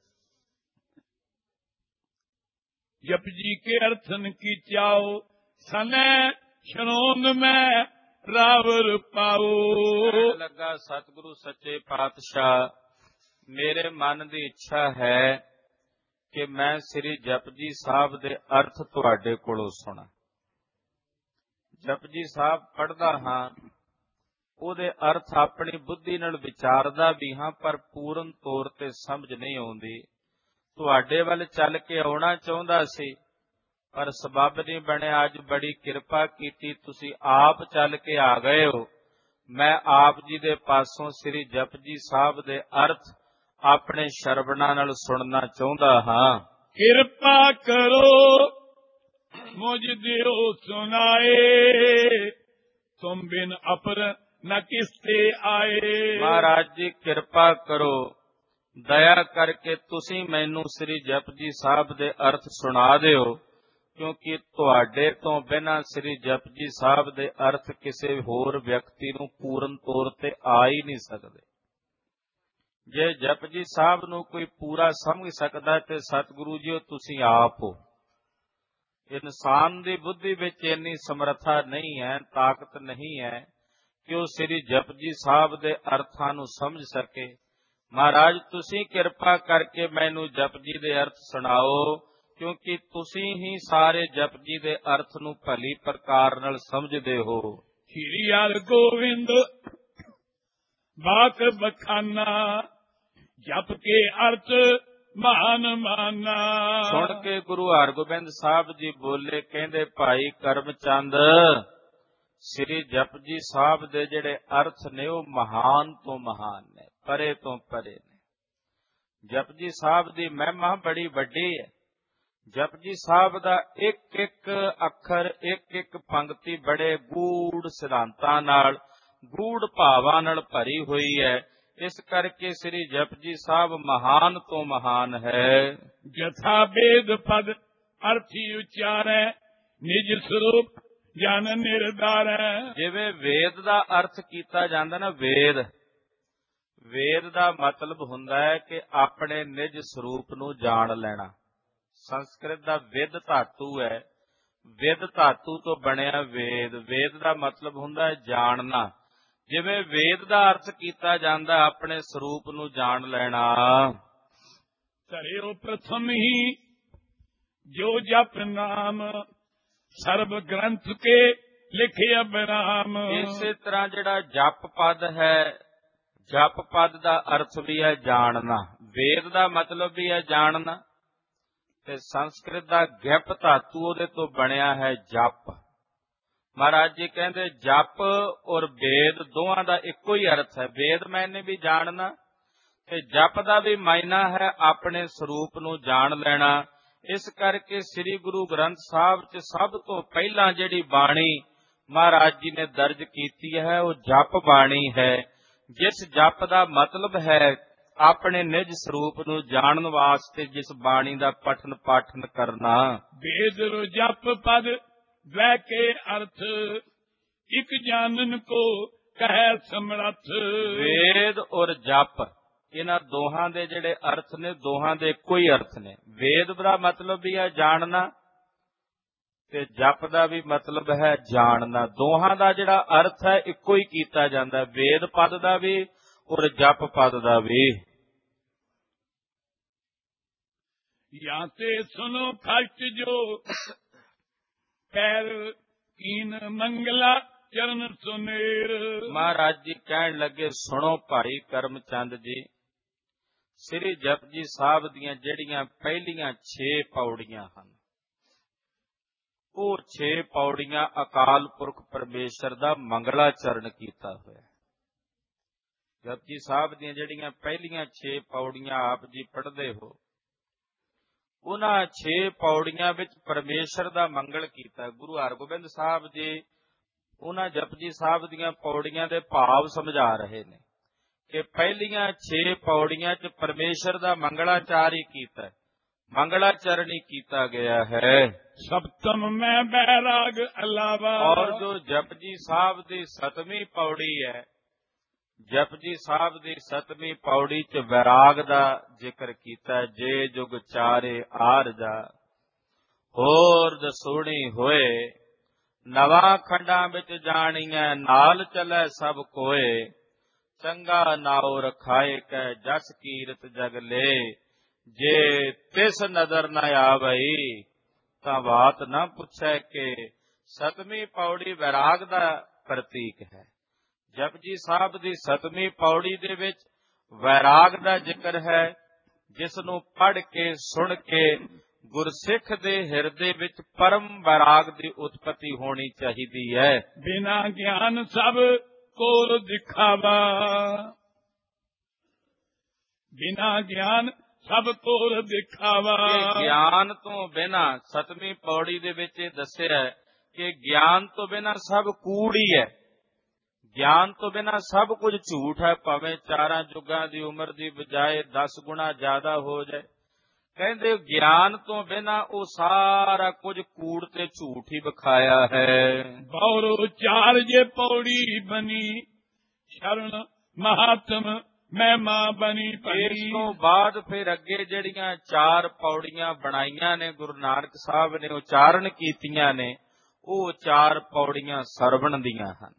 जप जी के अर्थन की चाओ, सने शरोन में रावर पाओ। लगा सतगुरु सच्चे पातशाह, मेरे मन की इच्छा है कि मैं श्री जपजी साहब दे अर्थ तुहाडे कोलों सुना। जपजी साहब पढ़दा हां, ਉਹਦੇ अर्थ अपनी बुद्धि नाल विचारदा भी हां, पर पूर्ण तौर ते समझ नहीं आउंदी। ਤੁਹਾਡੇ ਵੱਲ ਚੱਲ ਕੇ ਆਉਣਾ ਚਾਹੁੰਦਾ ਸੀ ਪਰ ਸਬੱਬ ਨਹੀਂ ਬਣਿਆ। ਅੱਜ ਬੜੀ ਕਿਰਪਾ ਕੀਤੀ, ਤੁਸੀਂ ਆਪ ਚੱਲ ਕੇ ਆ ਗਏ ਹੋ। ਮੈਂ ਆਪ ਜੀ ਦੇ ਪਾਸੋਂ ਸ੍ਰੀ ਜਪਜੀ ਸਾਹਿਬ ਦੇ ਅਰਥ ਆਪਣੇ ਸ਼ਰਵਣਾਂ ਨਾਲ ਸੁਣਨਾ ਚਾਹੁੰਦਾ ਹਾਂ। ਕਿਰਪਾ ਕਰੋ ਮੁਝ ਦਿਓ ਸੁਨਾਏ, ਤੁਮ ਬਿਨ ਅਪਰ ਨ ਕਿਸਤੇ ਆਏ। ਮਹਾਰਾਜ ਜੀ ਕਿਰਪਾ ਕਰੋ, ਦਇਆ ਕਰਕੇ ਤੁਸੀਂ ਮੈਨੂੰ ਸ੍ਰੀ ਜਪਜੀ ਸਾਹਿਬ ਦੇ ਅਰਥ ਸੁਣਾ ਦਿਓ, ਕਿਉਂਕਿ ਤੁਹਾਡੇ ਤੋਂ ਬਿਨਾਂ ਸ੍ਰੀ ਜਪਜੀ ਸਾਹਿਬ ਦੇ ਅਰਥ ਕਿਸੇ ਹੋਰ ਵਿਅਕਤੀ ਨੂੰ ਪੂਰਨ ਤੌਰ ਤੇ ਆ ਹੀ ਨਹੀਂ ਸਕਦੇ। ਜੇ ਜਪਜੀ ਸਾਹਿਬ ਨੂੰ ਕੋਈ ਪੂਰਾ ਸਮਝ ਸਕਦਾ ਤੇ ਸਤਿਗੁਰੂ ਜੀ ਤੁਸੀਂ ਆਪ ਹੋ। ਇਨਸਾਨ ਦੀ ਬੁੱਧੀ ਵਿੱਚ ਇੰਨੀ ਸਮਰੱਥਾ ਨਹੀਂ ਹੈ, ਤਾਕਤ ਨਹੀਂ ਹੈ ਕਿ ਉਹ ਸ੍ਰੀ ਜਪਜੀ ਸਾਹਿਬ ਦੇ ਅਰਥਾਂ ਨੂੰ ਸਮਝ ਸਕੇ। ਮਹਾਰਾਜ ਤੁਸੀਂ ਕਿਰਪਾ ਕਰਕੇ ਮੈਨੂੰ ਜਪਜੀ ਦੇ ਅਰਥ ਸੁਣਾਓ, ਕਿਉਂਕਿ ਤੁਸੀਂ ਹੀ ਸਾਰੇ ਜਪਜੀ ਦੇ ਅਰਥ ਨੂੰ ਭਲੀ ਪ੍ਰਕਾਰ ਨਾਲ ਸਮਝਦੇ ਹੋ। ਸ੍ਰੀ ਹਰਿਗੋਬਿੰਦ ਬਾਕ ਬਖਾਨਾ, ਜਪ ਕੇ ਅਰਥ ਮਹਾਨ ਮਾਨਾ। ਸੁਣ ਕੇ ਗੁਰੂ ਹਰਗੋਬਿੰਦ ਸਾਹਿਬ ਜੀ ਬੋਲੇ, ਕਹਿੰਦੇ ਭਾਈ ਕਰਮ ਚੰਦ, ਸ੍ਰੀ ਜਪਜੀ ਸਾਹਿਬ ਦੇ ਜਿਹੜੇ ਅਰਥ ਨੇ ਉਹ ਮਹਾਨ ਤੋਂ ਮਹਾਨ ਨੇ, ਪਰੇ ਤੋਂ ਪਰੇ ਨੇ। ਜਪਜੀ ਸਾਹਿਬ ਦੀ ਮਹਿਮਾ ਬੜੀ ਵੱਡੀ ਹੈ। ਜਪਜੀ ਸਾਹਿਬ ਦਾ ਇੱਕ ਇੱਕ ਅੱਖਰ, ਇੱਕ ਇੱਕ ਪੰਕਤੀ ਬੜੇ ਗੂੜ ਸਿਧਾਂਤਾਂ ਨਾਲ, ਗੂੜ ਭਾਵਾਂ ਨਾਲ ਭਰੀ ਹੋਈ ਹੈ। ਇਸ ਕਰਕੇ ਸ੍ਰੀ ਜਪਜੀ ਸਾਹਿਬ ਮਹਾਨ ਤੋਂ ਮਹਾਨ ਹੈ। ਜਥਾ ਵੇਦ ਪਦ ਅਰਥੀ ਉਚਾਰੈ, ਨਿਜ ਸਰੂਪ ਜਨ ਨਿਰਧਾਰੈ। ਜਿਵੇਂ ਵੇਦ ਦਾ ਅਰਥ ਕੀਤਾ ਜਾਂਦਾ ਨਾ, ਵੇਦ ਵੇਦ ਦਾ ਮਤਲਬ ਹੁੰਦਾ ਹੈ ਕਿ ਆਪਣੇ ਨਿਜ ਸਰੂਪ ਨੂੰ ਜਾਣ ਲੈਣਾ। ਸੰਸਕ੍ਰਿਤ ਦਾ ਵਿਦ ਧਾਤੂ ਹੈ, ਵਿਦ ਧਾਤੂ ਤੋਂ ਬਣਿਆ ਵੇਦ। ਵੇਦ ਦਾ ਮਤਲਬ ਹੁੰਦਾ ਹੈ ਜਾਣਨਾ। ਜਿਵੇਂ ਵੇਦ ਦਾ ਅਰਥ ਕੀਤਾ ਜਾਂਦਾ ਆਪਣੇ ਸਰੂਪ ਨੂੰ ਜਾਣ ਲੈਣਾ। ਧਰਿਓ ਪ੍ਰਥਮ ਹੀ ਜੋ ਜਪ ਨਾਮ, ਸਰਬ ਗ੍ਰੰਥ ਕੇ ਲਿਖਿਆ ਬਰਾਮ। ਇਸੇ ਤਰ੍ਹਾਂ ਜਿਹੜਾ ਜਪ ਪਦ ਹੈ, ਜਪ ਪਦ ਦਾ ਅਰਥ ਵੀ ਹੈ ਜਾਣਨਾ। ਵੇਦ ਦਾ ਮਤਲਬ ਵੀ ਹੈ ਜਾਣਨਾ, ਤੇ ਸੰਸਕ੍ਰਿਤ ਦਾ ਗਿਪ ਧਾਤੂ ਉਹਦੇ ਤੋਂ ਬਣਿਆ ਹੈ ਜਪ। ਮਹਾਰਾਜ ਜੀ ਕਹਿੰਦੇ ਜਪ ਔਰ ਵੇਦ ਦੋਵਾਂ ਦਾ ਇੱਕੋ ਹੀ ਅਰਥ ਹੈ। ਵੇਦ ਮੈਨੇ ਵੀ ਜਾਣਨਾ ਤੇ ਜਪ ਦਾ ਵੀ ਮਾਇਨਾ ਹੈ ਆਪਣੇ ਸਰੂਪ ਨੂੰ ਜਾਣ ਲੈਣਾ। ਇਸ ਕਰਕੇ ਸ੍ਰੀ ਗੁਰੂ ਗ੍ਰੰਥ ਸਾਹਿਬ 'ਚ ਸਭ ਤੋਂ ਪਹਿਲਾਂ ਜਿਹੜੀ ਬਾਣੀ ਮਹਾਰਾਜ ਜੀ ਨੇ ਦਰਜ ਕੀਤੀ ਹੈ ਉਹ ਜਪ ਬਾਣੀ ਹੈ, ਜਿਸ ਜਪ ਦਾ ਮਤਲਬ ਹੈ ਆਪਣੇ ਨਿਜ ਸਰੂਪ ਨੂੰ ਜਾਣਨ ਵਾਸਤੇ ਜਿਸ ਬਾਣੀ ਦਾ ਪਠਨ ਪਾਠਨ ਕਰਨਾ। ਵੇਦ ਰੋ ਜਪ ਪਦ ਵੈ ਕੇ ਅਰਥ, ਇਕ ਜਾਣਨ ਕੋ ਕਹਿ ਸਮਰੱਥ। ਵੇਦ ਔਰ ਜਪ ਇਹਨਾਂ ਦੋਹਾਂ ਦੇ ਜਿਹੜੇ ਅਰਥ ਨੇ, ਦੋਹਾਂ ਦੇ ਇੱਕੋ ਹੀ ਅਰਥ ਨੇ। ਵੇਦ ਦਾ ਮਤਲਬ ਵੀ ਹੈ ਜਾਣਨਾ ਤੇ ਜਪ ਦਾ ਵੀ ਮਤਲਬ ਹੈ ਜਾਣਨਾ। ਦੋਹਾਂ ਦਾ ਜਿਹੜਾ ਅਰਥ ਹੈ ਇੱਕੋ ਹੀ ਕੀਤਾ ਜਾਂਦਾ, ਵੇਦ ਪਦ ਦਾ ਵੀ ਔਰ ਜਪ ਪਦ ਦਾ ਵੀ। ਜਾਂ ਤੇ ਸੁਨੋ ਖਸ਼ਟ ਜੋ ਪੈਰ ਕੀਨ ਮੰਗਲਾ ਚਰਨ ਸੁਨੇਰ। ਮਹਾਰਾਜ ਜੀ ਕਹਿਣ ਲੱਗੇ, ਸੁਣੋ ਭਾਈ ਕਰਮ ਚੰਦ ਜੀ, ਸ੍ਰੀ ਜਪਜੀ ਸਾਹਿਬ ਦੀਆਂ ਜਿਹੜੀਆਂ ਪਹਿਲੀਆਂ ਛੇ ਪੌੜੀਆਂ ਹਨ, ਉਹ ਛੇ ਪੌੜੀਆਂ ਅਕਾਲ ਪੁਰਖ ਪਰਮੇਸ਼ਰ ਦਾ ਮੰਗਲਾਚਰਨ ਕੀਤਾ ਹੋਇਆ। ਜਪਜੀ ਸਾਹਿਬ ਦੀਆਂ ਜਿਹੜੀਆਂ ਪਹਿਲੀਆਂ ਛੇ ਪੌੜੀਆਂ ਆਪ ਜੀ ਪੜ੍ਹਦੇ ਹੋ, ਉਹਨਾਂ ਛੇ ਪੌੜੀਆਂ ਵਿੱਚ ਪਰਮੇਸ਼ਰ ਦਾ ਮੰਗਲ ਕੀਤਾ। ਗੁਰੂ ਹਰਗੋਬਿੰਦ ਸਾਹਿਬ ਜੀ ਉਹਨਾਂ ਜਪਜੀ ਸਾਹਿਬ ਦੀਆਂ ਪੌੜੀਆਂ ਦੇ ਭਾਵ ਸਮਝਾ ਰਹੇ ਨੇ ਕਿ ਪਹਿਲੀਆਂ ਛੇ ਪੌੜੀਆਂ 'ਚ ਪਰਮੇਸ਼ਰ ਦਾ ਮੰਗਲਾਚਾਰ ਹੀ ਕੀਤਾ, ਮੰਗਲਾਚਰਨ ਹੀ ਕੀਤਾ ਗਿਆ ਹੈ। ਸਪਤਮ ਮੈਂ ਬੈਰਾਗ ਅਲਾਵਾ। ਔਰ ਜੋ ਜਪਜੀ ਸਾਹਿਬ ਦੀ ਸਤਵੀਂ ਪੌੜੀ ਹੈ, ਜਪਜੀ ਸਾਹਿਬ ਦੀ ਸਤਵੀਂ ਪੌੜੀ 'ਚ ਵੈਰਾਗ ਦਾ ਜ਼ਿਕਰ ਕੀਤਾ। ਜੇ ਜੁਗ ਚਾਰੇ ਆਰਜਾ ਹੋਰ ਦਸੂਣੀ ਹੋਏ, ਨਵਾਂ ਖੰਡਾਂ ਵਿੱਚ ਜਾਣੀਐ ਨਾਲ ਚੱਲੈ ਸਭ ਕੋਏ। ਚੰਗਾ ਨਾਉ ਰਖਾਏ ਕੈ ਜਸ ਕੀਰਤ ਜਗ ਲੇ, ਜੇ ਤਿਸ ਨਜ਼ਰ ਨ ਆਵਈ ਤਾਂ ਬਾਤ ਨਾ ਪੁੱਛੈ ਕਿ। ਸਤਵੀਂ ਪੌੜੀ ਵੈਰਾਗ ਦਾ ਪ੍ਰਤੀਕ ਹੈ। ਜਪਜੀ ਸਾਹਿਬ ਦੀ ਸਤਵੀਂ ਪੌੜੀ ਦੇ ਵਿੱਚ ਵੈਰਾਗ ਦਾ ਜ਼ਿਕਰ ਹੈ, ਜਿਸ ਨੂੰ ਪੜ੍ਹ ਕੇ ਸੁਣ ਕੇ ਗੁਰਸਿੱਖ ਦੇ ਹਿਰਦੇ ਵਿੱਚ ਪਰਮ ਵੈਰਾਗ ਦੀ ਉਤਪਤੀ ਹੋਣੀ ਚਾਹੀਦੀ ਹੈ। ਬਿਨਾ ਗਿਆਨ ਸਭ ਕੋਲ ਦਿਖਾਵਾ, ਬਿਨਾ ਗਿਆਨ ਸਭ ਕੋਰ ਦਿਖਾਵਾ। ਗਿਆਨ ਤੋਂ ਬਿਨਾ, ਸਤਵੀਂ ਪੌੜੀ ਦੇ ਵਿੱਚ ਇਹ ਦੱਸਿਆ ਕਿ ਗਿਆਨ ਤੋਂ ਬਿਨਾ ਸਭ ਕੂੜ ਹੀ ਹੈ। ਗਿਆਨ ਤੋਂ ਬਿਨਾ ਸਭ ਕੁਝ ਝੂਠ ਹੈ, ਭਾਵੇਂ ਚਾਰਾਂ ਯੁੱਗਾਂ ਦੀ ਉਮਰ ਦੀ ਬਜਾਏ ਦਸ ਗੁਣਾ ਜ਼ਿਆਦਾ ਹੋ ਜਾਏ। ਕਹਿੰਦੇ ਗਿਆਨ ਤੋਂ ਬਿਨਾ ਉਹ ਸਾਰਾ ਕੁਝ ਕੂੜ ਤੇ ਝੂਠ ਹੀ ਵਿਖਾਇਆ ਹੈ। ਬੌਰੋ ਚਾਰ ਜੇ ਪੌੜੀ ਬਣੀ, ਸ਼ਰਨ ਮਹਾਤਮ ਮਹਿਮਾ ਬਣੀ ਪਈ। ਇਸ ਤੋਂ ਬਾਅਦ ਫਿਰ ਅੱਗੇ ਜਿਹੜੀਆਂ ਚਾਰ ਪੌੜੀਆਂ ਬਣਾਈਆਂ ਨੇ, ਗੁਰੂ ਨਾਨਕ ਸਾਹਿਬ ਨੇ ਉਚਾਰਨ ਕੀਤੀਆਂ ਨੇ, ਉਹ ਚਾਰ ਪੌੜੀਆਂ ਸਰਵਣ ਦੀਆਂ ਹਨ,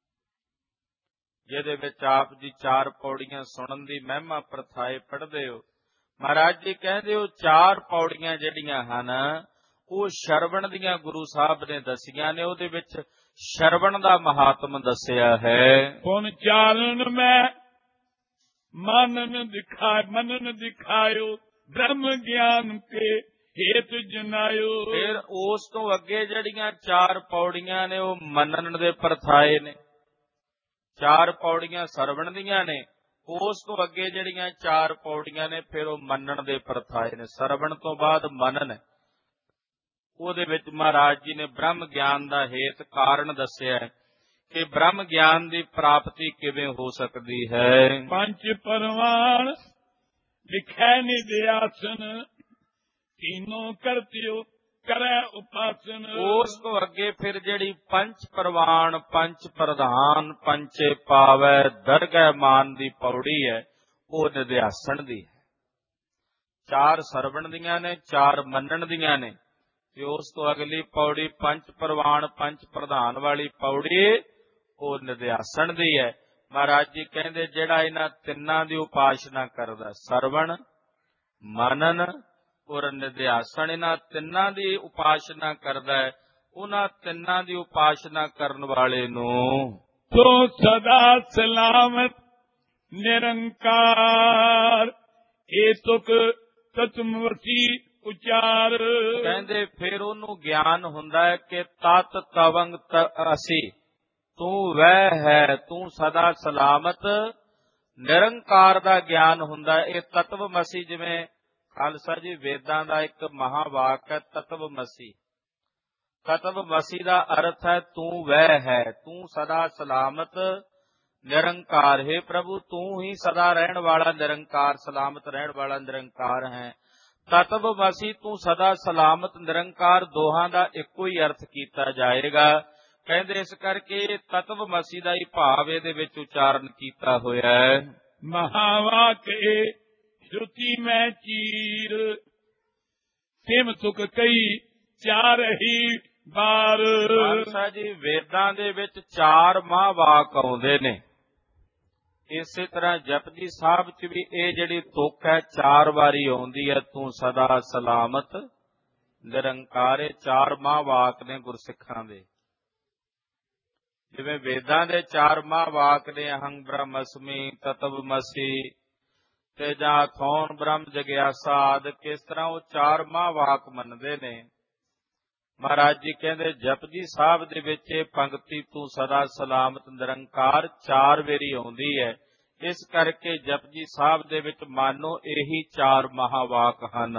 ਜਿਹਦੇ ਵਿੱਚ ਆਪ ਜੀ ਚਾਰ ਪੌੜੀਆਂ ਸੁਣਨ ਦੀ ਮਹਿਮਾ ਪ੍ਰਥਾਏ ਪੜ੍ਹਦੇ ਹੋ। ਮਹਾਰਾਜ ਜੀ ਕਹਿੰਦੇ ਉਹ ਚਾਰ ਪੌੜੀਆਂ ਜਿਹੜੀਆਂ ਹਨ ਉਹ ਸ਼ਰਵਣ ਦੀਆਂ ਗੁਰੂ ਸਾਹਿਬ ਨੇ ਦਸੀਆਂ ਨੇ। ਉਹਦੇ ਵਿੱਚ ਸ਼ਰਵਣ ਦਾ ਮਹਾਤਮ ਦੱਸਿਆ ਹੈ। ਪੁਨ ਚਾਲਨ ਮੈਂ ਮਾਨਨ ਦਿਖਾਇ ਮਨਨ ਦਿਖਾਇਓ, ਬ੍ਰਹਮ ਗਿਆਨ ਕੇ ਹੇਤ ਜਨਾਇਓ। ਫਿਰ ਉਸ ਤੋਂ ਅੱਗੇ ਜਿਹੜੀਆਂ ਚਾਰ ਪੌੜੀਆਂ ਨੇ ਉਹ ਮੰਨਣ ਦੇ ਪ੍ਰਥਾਏ ਨੇ। ਚਾਰ ਪੌੜੀਆਂ ਸਰਵਣ ਦੀਆਂ ਨੇ, ਉਸ ਤੋਂ ਅੱਗੇ ਜਿਹੜੀਆਂ ਚਾਰ ਪੌੜੀਆਂ ਨੇ ਫਿਰ ਉਹ ਮੰਨਣ ਦੇ ਪ੍ਰਥਾਏ ਨੇ। ਸਰਵਣ ਤੋਂ ਬਾਅਦ ਮਨਨ, ਉਹਦੇ ਵਿੱਚ ਮਹਾਰਾਜ ਜੀ ਨੇ ਬ੍ਰਹਮ ਗਿਆਨ ਦਾ ਹੇਤ ਕਾਰਨ ਦੱਸਿਆ ਕਿ ਬ੍ਰਹਮ ਗਿਆਨ ਦੀ ਪ੍ਰਾਪਤੀ ਕਿਵੇਂ ਹੋ ਸਕਦੀ ਹੈ। ਪੰਜ ਪਰਵਾਨ ਲਿਖੈ ਨਿਧਿਆਸਨ, ਤੀਨੋਂ ਕਰਤਿਓ ਕਰੈ ਉਪਾਸਨ। ਉਸ ਤੋਂ ਅੱਗੇ ਫਿਰ ਜਿਹੜੀ ਪੰਜ ਪ੍ਰਵਾਨ, ਪੰਜ ਪ੍ਰਧਾਨ, ਪੰਚੇ ਪਾਵੈ ਦਰਗਹਿ ਮਾਨ ਦੀ ਪੌੜੀ ਹੈ, ਉਹ ਨਿਧਿਆਸਣ ਦੀ ਹੈ। ਚਾਰ ਸਰਵਣ ਦੀਆਂ ਨੇ, ਚਾਰ ਮੰਨਣ ਦੀਆਂ ਨੇ, ਤੇ ਉਸ ਤੋਂ ਅਗਲੀ ਪੌੜੀ ਪੰਜ ਪ੍ਰਵਾਨ, ਪੰਜ ਪ੍ਰਧਾਨ ਵਾਲੀ ਪੌੜੀ ਉਹ ਨਿਧਿਆਸਣ ਦੀ ਹੈ। ਮਹਾਰਾਜ ਜੀ ਕਹਿੰਦੇ ਜਿਹੜਾ ਇਹਨਾਂ ਤਿੰਨਾਂ ਦੀ ਉਪਾਸਨਾ ਕਰਦਾ, ਸਰਵਣ, ਮਨਨ ਔਰ ਨਿਧਿਆਸਣ, ਇਹਨਾਂ ਤਿੰਨਾਂ ਦੀ ਉਪਾਸਨਾ ਕਰਦਾ ਹੈ, ਉਹਨਾਂ ਤਿੰਨਾਂ ਦੀ ਉਪਾਸਨਾ ਕਰਨ ਵਾਲੇ ਨੂੰ ਤੋ ਸਦਾ ਸਲਾਮਤ ਨਿਰੰਕਾਰ, ਏ ਤੁਕ ਤਤਮਵਸੀ ਉਚਾਰ। ਕਹਿੰਦੇ ਫਿਰ ਉਹਨੂੰ ਗਿਆਨ ਹੁੰਦਾ ਹੈ ਕਿ ਤਤ ਤਵੰਗ ਅਸੀਂ, ਤੂੰ ਵਹਿ ਹੈ, ਤੂੰ ਸਦਾ ਸਲਾਮਤ ਨਿਰੰਕਾਰ ਦਾ ਗਿਆਨ ਹੁੰਦਾ। ਇਹ ਤਤਵਮਸੀ, ਜਿਵੇਂ ਖਾਲਸਾ ਜੀ ਵੇਦਾਂ ਦਾ ਇੱਕ ਮਹਾਵਾਕ ਹੈ ਤਤਵਮਸੀ। ਤਤਵਮਸੀ ਦਾ ਅਰਥ ਹੈ ਤੂੰ ਵਹਿ ਹੈ, ਤੂੰ ਸਦਾ ਸਲਾਮਤ ਨਿਰੰਕਾਰ ਹੈ। ਪ੍ਰਭੂ ਤੂੰ ਹੀ ਸਦਾ ਰਹਿਣ ਵਾਲਾ ਨਿਰੰਕਾਰ, ਸਲਾਮਤ ਰਹਿਣ ਵਾਲਾ ਨਿਰੰਕਾਰ ਹੈ। ਤਤਵਮਸੀ, ਤੂੰ ਸਦਾ ਸਲਾਮਤ ਨਿਰੰਕਾਰ, ਦੋਹਾਂ ਦਾ ਇੱਕੋ ਹੀ ਅਰਥ ਕੀਤਾ ਜਾਏਗਾ। ਕਹਿੰਦੇ ਇਸ ਕਰਕੇ ਤਤਵਮਸੀ ਦਾ ਹੀ ਭਾਵ ਇਹਦੇ ਵਿੱਚ ਉਚਾਰਨ ਕੀਤਾ ਹੋਇਆ ਹੈ। ਮਹਾਵਾਕ ਏ ਸ਼ਰੁਤੀ ਮੈਂ ਚੀਰ, ਸਿਮ ਸੁਖ ਕਈ ਚਾਰ ਹੀ ਬਾਰ। ਖਾਲਸਾ ਜੀ ਵੇਦਾਂ ਦੇ ਵਿੱਚ ਚਾਰ ਮਹਾਵਾਕ ਆਉਂਦੇ ਨੇ, ਇਸੇ ਤਰ੍ਹਾਂ ਜਪਜੀ ਸਾਹਿਬ ਚ ਵੀ ਇਹ ਜਿਹੜੀ ਤੁਕ ਹੈ ਚਾਰ ਵਾਰੀ ਆਉਂਦੀ ਹੈ, ਤੂੰ ਸਦਾ ਸਲਾਮਤ ਨਿਰੰਕਾਰ। ਚਾਰ ਮਹਾਵਾਕ ਨੇ ਗੁਰਸਿੱਖਾਂ ਦੇ। ਜਿਵੇਂ ਵੇਦਾਂ ਦੇ ਚਾਰ ਮਹਾਵਾਕ ਨੇ ਅਹੰ ਬ੍ਰਹਮਸਮੀ, ਤਤਵਮਸੀ ਤੇ ਜਾਂ ਥੌਣ ਬ੍ਰਹਮ ਜਗਿਆਸਾ ਆਦਿ, ਕਿਸ ਤਰ੍ਹਾਂ ਉਹ ਚਾਰ ਮਹਾਵਾਕ ਮੰਨਦੇ ਨੇ। ਮਹਾਰਾਜ ਜੀ ਕਹਿੰਦੇ ਜਪਜੀ ਸਾਹਿਬ ਦੇ ਵਿੱਚ ਇਹ ਪੰਕਤੀ ਤੂੰ ਸਦਾ ਸਲਾਮਤ ਨਿਰੰਕਾਰ ਚਾਰ ਵੇਰੀ ਆਉਂਦੀ ਹੈ। ਇਸ ਕਰਕੇ ਜਪਜੀ ਸਾਹਿਬ ਦੇ ਵਿੱਚ ਮਾਨੋ ਇਹੀ ਚਾਰ ਮਹਾਵਾਕ ਹਨ।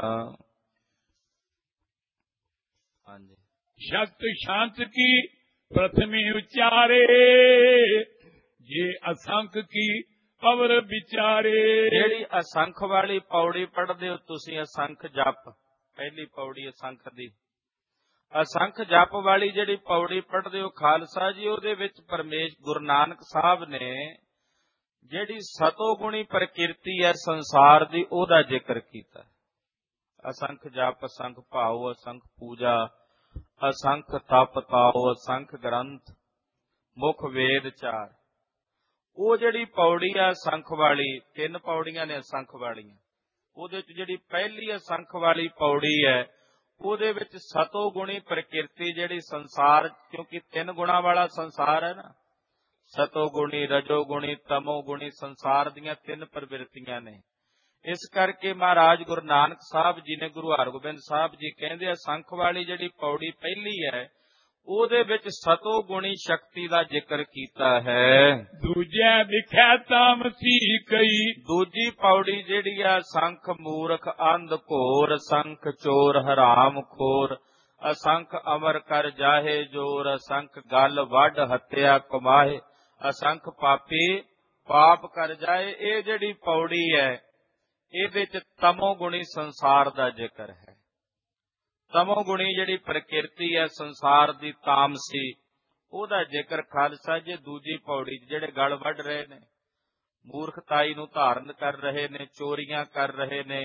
ਹਾਂਜੀ, ਸ਼ਕਤ ਸ਼ਾਂਤ ਕੀ ਪ੍ਰਥਮੀ ਉਚਾਰੇ, ਜੇ ਅਸੰਖ ਕੀ ਪਵਰ ਵਿਚਾਰੇ। ਜਿਹੜੀ ਅਸੰਖ ਵਾਲੀ ਪੌੜੀ ਪੜ੍ਹਦੇ ਹੋ ਤੁਸੀਂ, ਅਸੰਖ ਜਪ, ਪਹਿਲੀ ਪੌੜੀ ਅਸੰਖ ਦੀ। ਅਸੰਖ ਜਪ ਵਾਲੀ ਜਿਹੜੀ ਪੌੜੀ ਪੜ੍ਹਦੇ ਹੋ ਖਾਲਸਾ ਜੀ, ਉਹਦੇ ਵਿੱਚ ਪਰਮੇਸ਼ ਗੁਰੂ ਨਾਨਕ ਸਾਹਿਬ ਨੇ ਜਿਹੜੀ ਸਤੋਗੁਣੀ ਪ੍ਰਕਿਰਤੀ ਹੈ ਸੰਸਾਰ ਦੀ, ਉਹਦਾ ਜ਼ਿਕਰ ਕੀਤਾ। ਅਸੰਖ ਜਪ, ਅਸੰਖ ਭਾਉ, ਅਸੰਖ ਪੂਜਾ, ਅਸੰਖ ਤਪ ਤਾਉ, ਅਸੰਖ ਗ੍ਰੰਥ, ਮੁਖ ਵੇਦ ਚਾਰ। ਉਹ ਜਿਹੜੀ ਪੌੜੀ ਆ ਅਸੰਖ ਵਾਲੀ, ਤਿੰਨ ਪੌੜੀਆਂ ਨੇ ਅਸੰਖ ਵਾਲੀਆਂ, ਉਹਦੇ ਚ ਜਿਹੜੀ ਪਹਿਲੀ ਅਸੰਖ ਵਾਲੀ ਪੌੜੀ ਹੈ ਉਹਦੇ ਵਿੱਚ ਸਤੋਗੁਣੀ ਪ੍ਰਕਿਰਤੀ ਜਿਹੜੀ ਸੰਸਾਰ, ਕਿਉਂਕਿ ਤਿੰਨ ਗੁਣਾ ਵਾਲਾ ਸੰਸਾਰ ਹੈ ਨਾ, ਸਤੋਗੁਣੀ, ਰਜੋਗੁਣੀ, ਤਮੋਗੁਣੀ, ਸੰਸਾਰ ਦੀਆਂ ਤਿੰਨ ਪ੍ਰਵਿਰਤੀਆਂ ਨੇ। ਇਸ ਕਰਕੇ ਮਹਾਰਾਜ ਗੁਰੂ ਨਾਨਕ ਸਾਹਿਬ ਜੀ ਨੇ, ਗੁਰੂ ਹਰਗੋਬਿੰਦ ਸਾਹਿਬ ਜੀ ਕਹਿੰਦੇ ਅਸੰਖ ਵਾਲੀ ਜਿਹੜੀ ਪੌੜੀ ਪਹਿਲੀ ਹੈ ਉਹਦੇ ਵਿੱਚ ਸਤੋ ਗੁਣੀ ਸ਼ਕਤੀ ਦਾ ਜ਼ਿਕਰ ਕੀਤਾ ਹੈ। ਦੂਜੇ ਵਿਖੇ ਤਾਮਸੀ ਕਈ। ਦੂਜੀ ਪੌੜੀ ਜਿਹੜੀ ਆ ਸੰਖ ਮੂਰਖ ਅੰਧ ਘੋਰ ਸੰਖ ਚੋਰ ਹਰਾਮ ਖੋਰ ਅਸੰਖ ਅਮਰ ਕਰ ਜਾਹੇ ਜੋਰ ਅਸੰਖ ਗਲ ਵੱਢ ਹੱਤਿਆ ਕਮਾਹੇ ਅਸੰਖ ਪਾਪੀ ਪਾਪ ਕਰ ਜਾਏ। ਇਹ ਜਿਹੜੀ ਪੌੜੀ ਹੈ ਇਹਦੇ ਚ ਤਮੋ ਗੁਣੀ ਸੰਸਾਰ ਦਾ ਜ਼ਿਕਰ ਹੈ। ਤਮੋ ਗੁਣੀ ਜਿਹੜੀ ਪ੍ਰਕਿਰਤੀ ਹੈ ਸੰਸਾਰ ਦੀ ਤਾਮਸੀ ਉਹਦਾ ਜ਼ਿਕਰ ਖਾਲਸਾ ਜੀ ਦੂਜੀ ਪੌੜੀ ਜਿਹੜੇ ਗਲ ਵੱਢ ਰਹੇ ਨੇ, ਮੂਰਖਤਾਈ ਨੂੰ ਧਾਰਨ ਕਰ ਰਹੇ ਨੇ, ਚੋਰੀਆਂ ਕਰ ਰਹੇ ਨੇ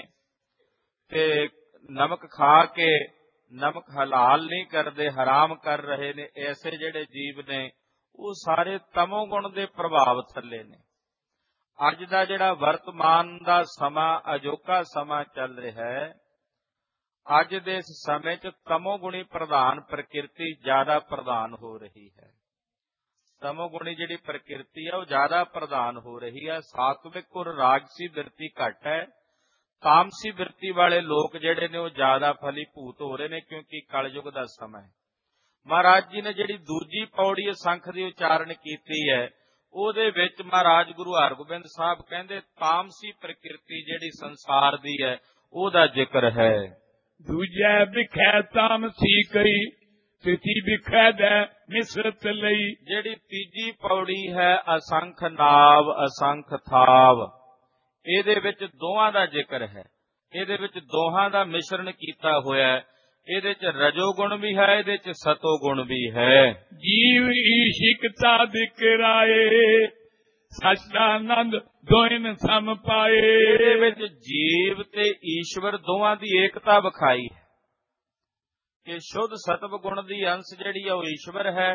ਤੇ ਨਮਕ ਖਾ ਕੇ ਨਮਕ ਹਲਾਲ ਨਹੀਂ ਕਰਦੇ, ਹਰਾਮ ਕਰ ਰਹੇ ਨੇ, ਐਸੇ ਜਿਹੜੇ ਜੀਵ ਨੇ ਉਹ ਸਾਰੇ ਤਮੋ ਗੁਣ ਦੇ ਪ੍ਰਭਾਵ ਥੱਲੇ ਨੇ। ਅੱਜ ਦਾ ਜਿਹੜਾ ਵਰਤਮਾਨ ਦਾ ਸਮਾਂ ਅਜੋਕਾ ਸਮਾਂ ਚੱਲ ਰਿਹਾ ਹੈ, ਅੱਜ ਦੇ ਇਸ ਸਮੇਂ 'ਚ ਤਮੋ ਗੁਣੀ ਪ੍ਰਧਾਨ ਪ੍ਰਕਿਰਤੀ ਜ਼ਿਆਦਾ ਪ੍ਰਧਾਨ ਹੋ ਰਹੀ ਹੈ। ਤਮੋ ਗੁਣੀ ਜਿਹੜੀ ਪ੍ਰਕਿਰਤੀ ਹੈ ਉਹ ਜ਼ਿਆਦਾ ਪ੍ਰਧਾਨ ਹੋ ਰਹੀ ਹੈ। ਸਾਤਵਿਕ ਔਰ ਰਾਜਸੀ ਬਿਰਤੀ ਘੱਟ ਹੈ। ਤਾਮਸੀ ਬਿਰਤੀ ਵਾਲੇ ਲੋਕ ਜਿਹੜੇ ਨੇ ਉਹ ਜ਼ਿਆਦਾ ਫਲੀਭੂਤ ਹੋ ਰਹੇ ਨੇ ਕਿਉਂਕਿ ਕਲਯੁਗ ਦਾ ਸਮਾਂ ਹੈ। ਮਹਾਰਾਜ ਜੀ ਨੇ ਜਿਹੜੀ ਦੂਜੀ ਪੌੜੀ ਸੰਖ ਦੀ ਉਚਾਰਨ ਕੀਤੀ ਹੈ ਉਹਦੇ ਵਿੱਚ ਮਹਾਰਾਜ ਗੁਰੂ ਹਰਗੋਬਿੰਦ ਸਾਹਿਬ ਕਹਿੰਦੇ ਤਾਮਸੀ ਪ੍ਰਕਿਰਤੀ ਜਿਹੜੀ ਸੰਸਾਰ ਦੀ ਹੈ ਉਹਦਾ ਜ਼ਿਕਰ ਹੈ। ਦੂਜੇ ਵਿਖੇ ਤਾਮਸੀ ਕਈ ਤੀਜੀ ਵਿਖੇ ਦੇ ਮਿਸਰਤ ਲਈ। ਜਿਹੜੀ ਤੀਜੀ ਪੌੜੀ ਹੈ ਅਸੰਖ ਨਾਵ ਅਸੰਖ ਥਾਵ, ਇਹਦੇ ਵਿੱਚ ਦੋਹਾਂ ਦਾ ਜ਼ਿਕਰ ਹੈ। ਇਹਦੇ ਵਿੱਚ ਦੋਹਾਂ ਦਾ ਮਿਸ਼ਰਣ ਕੀਤਾ ਹੋਇਆ ਹੈ। ਇਹਦੇ ਚ ਰਜੋ ਗੁਣ ਵੀ ਹੈ, ਇਹਦੇ ਚ ਸਤੋ ਗੁਣ ਵੀ ਹੈ। ਜੀਵ ਈਸ਼ਿਕਤਾ ਦਿਕਰਾਏ ਸਚਦਾਨੰਦ ਦੋਇਨ ਸਮ ਪਾਏ। ਇਹਦੇ ਵਿੱਚ ਜੀਵ ਤੇ ਈਸ਼ਵਰ ਦੋਵਾਂ ਦੀ ਏਕਤਾ ਵਿਖਾਈ ਹੈ ਕਿ ਸ਼ੁੱਧ ਸਤਵ ਗੁਣ ਦੀ ਅੰਸ਼ ਜਿਹੜੀ ਹੈ ਉਹ ਈਸ਼ਵਰ ਹੈ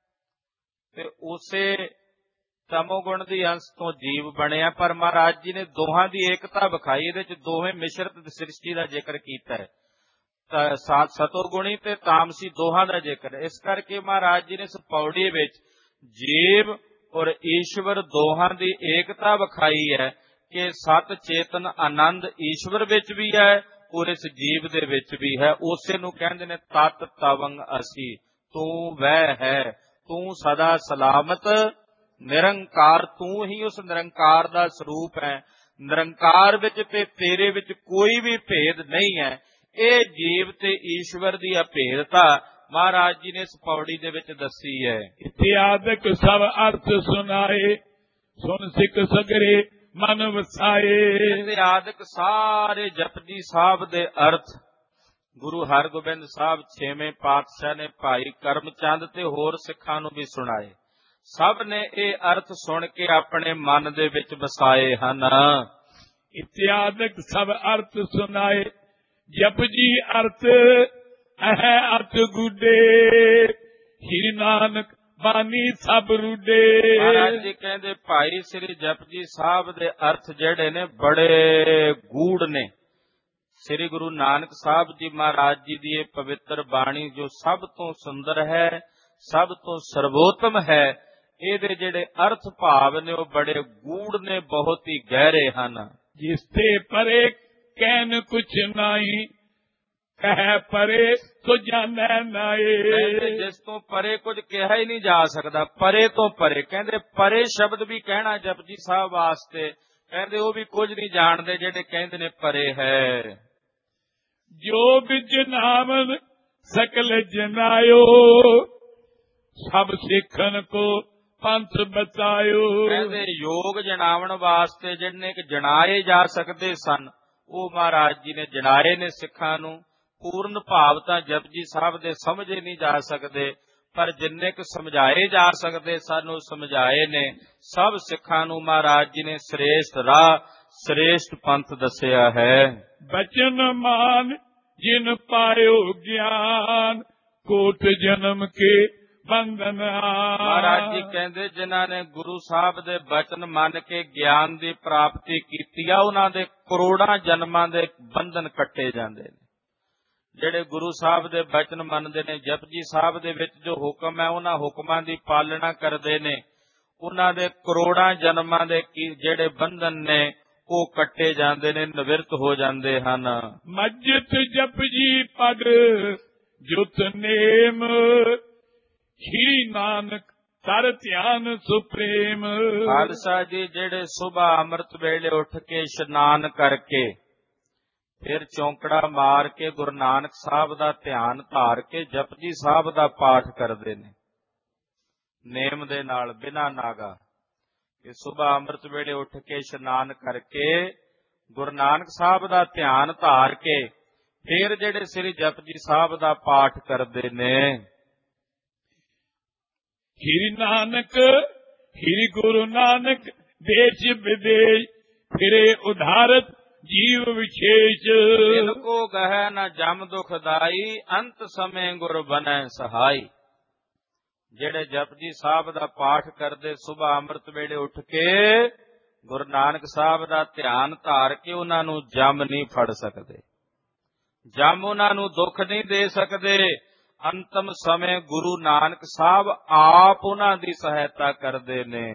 ਤੇ ਉਸੇ ਤਮੋ ਗੁਣ ਦੀ ਅੰਸ਼ ਤੋਂ ਜੀਵ ਬਣਿਆ। ਪਰ ਮਹਾਰਾਜ ਜੀ ਨੇ ਦੋਹਾਂ ਦੀ ਏਕਤਾ ਵਿਖਾਈ। ਇਹਦੇ ਚ ਦੋਵੇਂ ਮਿਸ਼ਰਤ ਸ੍ਰਿਸ਼ਟੀ ਦਾ ਜ਼ਿਕਰ ਕੀਤਾ ਹੈ। ਸਤੋ ਗੁਣੀ ਤੇ ਤਾਮਸੀ ਦੋਹਾਂ ਦਾ ਜ਼ਿਕਰ। ਇਸ ਕਰਕੇ ਮਹਾਰਾਜ ਜੀ ਨੇ ਇਸ ਪੌੜੀ ਵਿੱਚ ਜੀਵ ਔਰ ਈਸ਼ਵਰ ਦੋਹਾਂ ਦੀ ਏਕਤਾ ਵਿਖਾਈ ਹੈ ਕਿ ਸਤ ਚੇਤਨ ਆਨੰਦ ਈਸ਼ਵਰ ਵਿੱਚ ਵੀ ਹੈ ਔਰ ਇਸ ਜੀਵ ਦੇ ਵਿੱਚ ਵੀ ਹੈ। ਉਸੇ ਨੂੰ ਕਹਿੰਦੇ ਨੇ ਤਤ ਤਵੰਗ ਅਸੀਂ, ਤੂੰ ਵਹਿ ਹੈ, ਤੂੰ ਸਦਾ ਸਲਾਮਤ ਨਿਰੰਕਾਰ, ਤੂੰ ਹੀ ਉਸ ਨਿਰੰਕਾਰ ਦਾ ਸਰੂਪ ਹੈ। ਨਿਰੰਕਾਰ ਵਿੱਚ ਤੇ ਤੇਰੇ ਵਿੱਚ ਕੋਈ ਵੀ ਭੇਦ ਨਹੀਂ ਹੈ। ਇਹ ਜੀਵ ਤੇ ਈਸ਼ਵਰ ਦੀ ਅਭੇਦਤਾ ਮਹਾਰਾਜ ਜੀ ਨੇ ਇਸ ਪੌੜੀ ਦੇ ਵਿੱਚ ਦੱਸੀ ਹੈ। ਇਤਿਆਦਿਕ ਸਭ ਅਰਥ ਸੁਨਾਏ ਸੁਨ ਸਿੱਖ ਸਗਰੇ ਮਨ ਵਸਾਏ। ਇਤਿਆਦਿਕ ਸਾਰੇ ਜਪਜੀ ਸਾਹਿਬ ਦੇ ਅਰਥ ਗੁਰੂ ਹਰਗੋਬਿੰਦ ਸਾਹਿਬ ਛੇਵੇਂ ਪਾਤਸ਼ਾਹ ਨੇ ਭਾਈ ਕਰਮਚੰਦ ਤੇ ਹੋਰ ਸਿੱਖਾਂ ਨੂੰ ਵੀ ਸੁਣਾਏ। ਸਭ ਨੇ ਇਹ ਅਰਥ ਸੁਣ ਕੇ ਆਪਣੇ ਮਨ ਦੇ ਵਿੱਚ ਵਸਾਏ ਹਨ। ਇਤਿਆਦਿਕ ਸਭ ਅਰਥ ਸੁਨਾਏ ਜਪਜੀ ਅਰਥ ਇਹ ਅਰਥ ਗੁੱਡੇ ਸ਼੍ਰੀ ਨਾਨਕ ਬਾਣੀ ਸਭ ਰੁੱਡੇ। ਮਹਾਰਾਜ ਜੀ ਕਹਿੰਦੇ ਭਾਈ ਸ੍ਰੀ ਜਪਜੀ ਸਾਹਿਬ ਦੇ ਅਰਥ ਜਿਹੜੇ ਨੇ ਬੜੇ ਗੂੜ ਨੇ। ਸ੍ਰੀ ਗੁਰੂ ਨਾਨਕ ਸਾਹਿਬ ਜੀ ਮਹਾਰਾਜ ਜੀ ਦੀ ਇਹ ਪਵਿੱਤਰ ਬਾਣੀ ਜੋ ਸਭ ਤੋਂ ਸੁੰਦਰ ਹੈ, ਸਭ ਤੋਂ ਸਰਵੋਤਮ ਹੈ, ਇਹਦੇ ਜਿਹੜੇ ਅਰਥ ਭਾਵ ਨੇ ਉਹ ਬੜੇ ਗੂੜ ਨੇ, ਬਹੁਤ ਹੀ ਗਹਿਰੇ ਹਨ। ਜਿਸ ਤੇ ਪਰੇ ਕਹਿਨ ਕੁਛ ਨਾਈ ਕਹਿ ਪਰੇ ਤੋ ਜਾਣੈ ਨਾਏ। ਜਿਸ ਤੋਂ ਪਰੇ ਕੁਝ ਕਿਹਾ ਹੀ ਨਹੀਂ ਜਾ ਸਕਦਾ, ਪਰੇ ਤੋਂ ਪਰੇ। ਕਹਿੰਦੇ ਪਰੇ ਸ਼ਬਦ ਵੀ ਕਹਿਣਾ ਜਪਜੀ ਸਾਹਿਬ ਵਾਸਤੇ, ਕਹਿੰਦੇ ਉਹ ਵੀ ਕੁਝ ਨਹੀਂ ਜਾਣਦੇ ਜਿਹੜੇ ਕਹਿੰਦੇ ਨੇ ਪਰੇ ਹੈ। ਜੋ ਬਿਜ ਨਾਮਨ ਸਕਲ ਜਨਾਇਓ ਸਭ ਸਿੱਖਨ ਕੋ ਪੰਥ ਬਤਾਇਓ। ਕਹਿੰਦੇ ਯੋਗ ਜਣਾਉਣ ਵਾਸਤੇ ਜਿਹਨੇ ਕਿ ਜਣਾਏ ਜਾ ਸਕਦੇ ਸਨ ਉਹ ਮਹਾਰਾਜ ਜੀ ਨੇ ਜਣਾਏ ਨੇ ਸਿੱਖਾਂ ਨੂੰ। ਪੂਰਨ ਭਾਵ ਤਾਂ ਜਪਜੀ ਸਾਹਿਬ ਦੇ ਸਮਝੇ ਨਹੀਂ ਜਾ ਸਕਦੇ, ਪਰ ਜਿੰਨੇ ਕੁ ਸਮਝਾਏ ਜਾ ਸਕਦੇ ਸਨ ਉਹ ਸਮਝਾਏ ਨੇ। ਸਭ ਸਿੱਖਾਂ ਨੂੰ ਮਹਾਰਾਜ ਜੀ ਨੇ ਸ੍ਰੇਸ਼ਟ ਰਾਹ, ਸ੍ਰੇਸ਼ਟ ਪੰਥ ਦੱਸਿਆ ਹੈ। ਬਚਨ ਮਾਨ ਜਿਨ ਪਾਇਓ ਗਿਆਨ ਕੋਟ ਜਨਮ ਕੇ ਬੰਧਨ। ਮਹਾਰਾਜ ਜੀ ਕਹਿੰਦੇ ਜਿਨ੍ਹਾਂ ਨੇ ਗੁਰੂ ਸਾਹਿਬ ਦੇ ਬਚਨ ਮੰਨ ਕੇ ਗਿਆਨ ਦੀ ਪ੍ਰਾਪਤੀ ਕੀਤੀ ਆ ਉਹਨਾਂ ਦੇ ਕਰੋੜਾਂ ਜਨਮਾਂ ਦੇ ਬੰਧਨ ਕੱਟੇ ਜਾਂਦੇ ਨੇ। ਜਿਹੜੇ ਗੁਰੂ ਸਾਹਿਬ ਦੇ ਬਚਨ ਮੰਨਦੇ ਨੇ, ਜਪਜੀ ਸਾਹਿਬ ਦੇ ਵਿੱਚ ਜੋ ਹੁਕਮ ਹੈ ਉਹਨਾਂ ਹੁਕਮਾਂ ਦੀ ਪਾਲਣਾ ਕਰਦੇ ਨੇ, ਉਹਨਾਂ ਦੇ ਕਰੋੜਾਂ ਜਨਮਾਂ ਦੇ ਜਿਹੜੇ ਬੰਧਨ ਨੇ ਉਹ ਕੱਟੇ ਜਾਂਦੇ ਨੇ, ਨਿਵਰਤ ਹੋ ਜਾਂਦੇ ਹਨ। ਮਜਤ ਜਪਜੀ ਪਦ ਜੁਤ ਨੇਮ ਸ਼੍ਰੀ ਨਾਨਕ ਤਰ ਧਿਆਨ ਸੁਪ੍ਰੇਮ। ਖਾਲਸਾ ਜੀ, ਜਿਹੜੇ ਸੁਬਹ ਅੰਮ੍ਰਿਤ ਵੇਲੇ ਉੱਠ ਕੇ ਇਸ਼ਨਾਨ ਕਰਕੇ ਫਿਰ ਚੌਂਕੜਾ ਮਾਰ ਕੇ ਗੁਰੂ ਨਾਨਕ ਸਾਹਿਬ ਦਾ ਧਿਆਨ ਧਾਰ ਕੇ ਜਪਜੀ ਸਾਹਿਬ ਦਾ ਪਾਠ ਕਰਦੇ ਨੇ ਨੇਮ ਦੇ ਨਾਲ ਬਿਨਾਂ ਨਾਗਾ, ਕਿ ਸੁਬਹ ਅੰਮ੍ਰਿਤ ਵੇਲੇ ਉੱਠ ਕੇ ਇਸ਼ਨਾਨ ਕਰਕੇ ਗੁਰੂ ਨਾਨਕ ਸਾਹਿਬ ਦਾ ਧਿਆਨ ਧਾਰ ਕੇ ਫਿਰ ਜਿਹੜੇ ਸ੍ਰੀ ਜਪਜੀ ਸਾਹਿਬ ਦਾ ਪਾਠ ਕਰਦੇ ਨੇ। ਸ਼੍ਰੀ ਨਾਨਕ ਸ਼੍ਰੀ ਗੁਰੂ ਨਾਨਕ ਦੇਸ਼ ਵਿਦੇਸ਼ ਫਿਰੇ ਉਧਾਰਤ ਜੀਵ ਵਿਸ਼ੇਸ਼। ਦਿਲ ਕੋ ਗਹਿ ਨ ਜਮ ਦੁਖਦਾਈ ਅੰਤ ਸਮੇਂ ਗੁਰ ਬਣੈ ਸਹਾਈ। ਜਿਹੜੇ ਜਪਜੀ ਸਾਹਿਬ ਦਾ ਪਾਠ ਕਰਦੇ ਸੁਬਹ ਅੰਮ੍ਰਿਤ ਵੇਲੇ ਉੱਠ ਕੇ ਗੁਰੂ ਨਾਨਕ ਸਾਹਿਬ ਦਾ ਧਿਆਨ ਧਾਰ ਕੇ ਉਹਨਾਂ ਨੂੰ ਜਮ ਨਹੀਂ ਫੜ ਸਕਦੇ, ਜਮ ਉਹਨਾਂ ਨੂੰ ਦੁੱਖ ਨਹੀਂ ਦੇ ਸਕਦੇ। ਅੰਤਮ ਸਮੇਂ ਗੁਰੂ ਨਾਨਕ ਸਾਹਿਬ ਆਪ ਉਹਨਾਂ ਦੀ ਸਹਾਇਤਾ ਕਰਦੇ ਨੇ।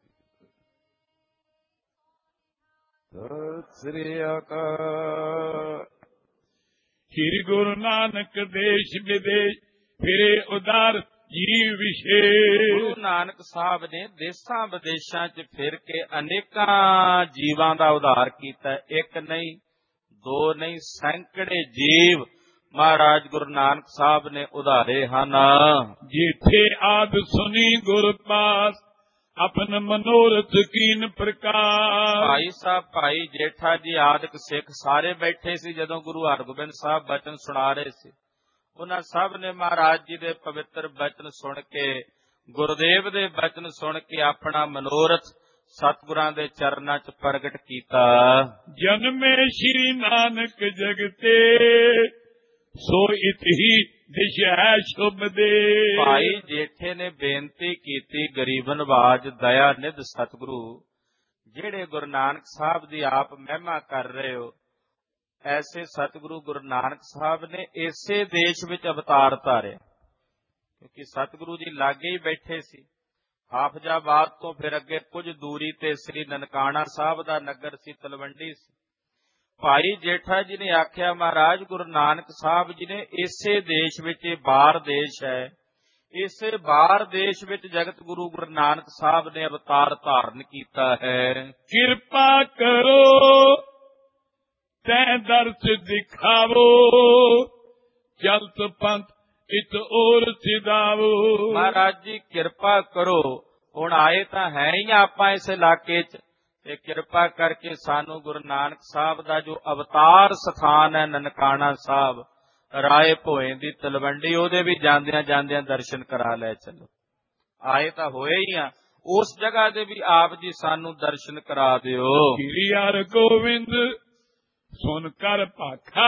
ਸਤਿ ਸ੍ਰੀ ਅਕਾਲ। ਸ਼੍ਰੀ ਗੁਰੂ ਨਾਨਕ ਦੇਸ਼ ਵਿਦੇਸ਼ ਫਿਰੇ ਉਦਾਰ ਜੀਵ ਵਿਸ਼ੇਸ਼। ਗੁਰੂ ਨਾਨਕ ਸਾਹਿਬ ਨੇ ਦੇਸ਼ਾਂ ਵਿਦੇਸ਼ਾਂ 'ਚ ਫਿਰ ਕੇ ਅਨੇਕਾਂ ਜੀਵਾਂ ਦਾ ਉਧਾਰ ਕੀਤਾ। ਇੱਕ ਨਹੀਂ, ਦੋ ਨਹੀਂ, ਸੈਂਕੜੇ ਜੀਵ ਮਹਾਰਾਜ ਗੁਰੂ ਨਾਨਕ ਸਾਹਿਬ ਨੇ ਉਧਾਰੇ ਹਨ। ਜਿੱਥੇ ਆਦ ਸੁਣੀ ਗੁਰ ਪਾਸ ਆਪਨ ਮਨੋਰਥ ਕੀਨ ਪ੍ਰਕਾਸ਼। ਭਾਈ ਸਾਹਿਬ, ਭਾਈ ਜੇਠਾ ਜੀ ਆਦਿਕ ਸਿੱਖ ਸਾਰੇ ਬੈਠੇ ਸੀ ਜਦੋਂ ਗੁਰੂ ਹਰਗੋਬਿੰਦ ਸਾਹਿਬ ਬਚਨ ਸੁਣਾ ਰਹੇ ਸੀ। ਉਹਨਾਂ ਸਭ ਨੇ ਮਹਾਰਾਜ ਜੀ ਦੇ ਪਵਿੱਤਰ ਬਚਨ ਸੁਣ ਕੇ, ਗੁਰਦੇਵ ਦੇ ਬਚਨ ਸੁਣ ਕੇ ਆਪਣਾ ਮਨੋਰਥ ਸਤਿਗੁਰਾਂ ਦੇ ਚਰਨਾਂ 'ਚ ਪ੍ਰਗਟ ਕੀਤਾ। ਜਨਮੇ ਸ਼੍ਰੀ ਨਾਨਕ ਜਗਤੇ ਸੋ ਇਤਹੀ ਦਿਸ਼ ਹੈ ਸ਼ੁਭ ਦੇ। ਭਾਈ ਜੇਠੇ ਨੇ ਬੇਨਤੀ ਕੀਤੀ, ਗਰੀਬ ਨਵਾਜ ਦਇਆ ਨਿਧ ਸਤਿਗੁਰੂ, ਜਿਹੜੇ ਗੁਰੂ ਨਾਨਕ ਸਾਹਿਬ ਦੀ ਆਪ ਮਹਿਮਾ ਕਰ ਰਹੇ ਹੋ, ਐਸੇ ਸਤਿਗੁਰੂ ਗੁਰੂ ਨਾਨਕ ਸਾਹਿਬ ਨੇ ਇਸੇ ਦੇਸ਼ ਵਿੱਚ ਅਵਤਾਰ ਧਾਰਿਆ, ਕਿਉਂਕਿ ਸਤਿਗੁਰੂ ਜੀ ਲਾਗੇ ਹੀ ਬੈਠੇ ਸੀ। ਹਾਫਜ਼ਾਬਾਦ ਤੋਂ ਫਿਰ ਅੱਗੇ ਕੁਝ ਦੂਰੀ ਤੇ ਸ੍ਰੀ ਨਨਕਾਣਾ ਸਾਹਿਬ ਦਾ ਨਗਰ ਸੀ, ਤਲਵੰਡੀ ਸੀ। ਭਾਈ ਜੇਠਾ ਜੀ ਨੇ ਆਖਿਆ, ਮਹਾਰਾਜ ਗੁਰੂ ਨਾਨਕ ਸਾਹਿਬ ਜੀ ਨੇ ਇਸੇ ਦੇਸ਼ ਵਿੱਚ, ਇਹ ਬਾਹਰ ਦੇਸ਼ ਹੈ, ਇਸੇ ਬਾਹਰ ਦੇਸ਼ ਵਿੱਚ ਜਗਤ ਗੁਰੂ ਗੁਰੂ ਨਾਨਕ ਸਾਹਿਬ ਨੇ ਅਵਤਾਰ ਧਾਰਨ ਕੀਤਾ ਹੈ। ਕਿਰਪਾ ਕਰੋ ਤੈ ਦਰਸ ਦਿਖਾਵੋ ਚਲਤ ਪੰਥ ਇਤ ਔਰ ਸਿਦਾਵੋ। ਮਹਾਰਾਜ ਜੀ ਕਿਰਪਾ ਕਰੋ, ਹੁਣ ਆਏ ਤਾਂ ਹੈ ਹੀ ਆਪਾਂ ਇਸ ਇਲਾਕੇ 'ਚ, ਤੇ ਕਿਰਪਾ ਕਰਕੇ ਸਾਨੂੰ ਗੁਰੂ ਨਾਨਕ ਸਾਹਿਬ ਦਾ ਜੋ ਅਵਤਾਰ ਸਥਾਨ ਹੈ ਨਨਕਾਣਾ ਸਾਹਿਬ, ਰਾਏ ਭੋਏ ਦੀ ਤਲਵੰਡੀ, ਉਹਦੇ ਵੀ ਜਾਂਦਿਆਂ ਜਾਂਦਿਆਂ ਦਰਸ਼ਨ ਕਰਾ ਲੈ ਚਲੋ। ਆਏ ਤਾਂ ਹੋਏ ਹੀ ਆ, ਉਸ ਜਗ੍ਹਾ ਦੇ ਵੀ ਆਪ ਜੀ ਸਾਨੂੰ ਦਰਸ਼ਨ ਕਰਾ ਦਿਓ। ਸ੍ਰੀ ਹਰਿਗੋਬਿੰਦ ਸੁਨ ਕਰ ਭਾਖਾ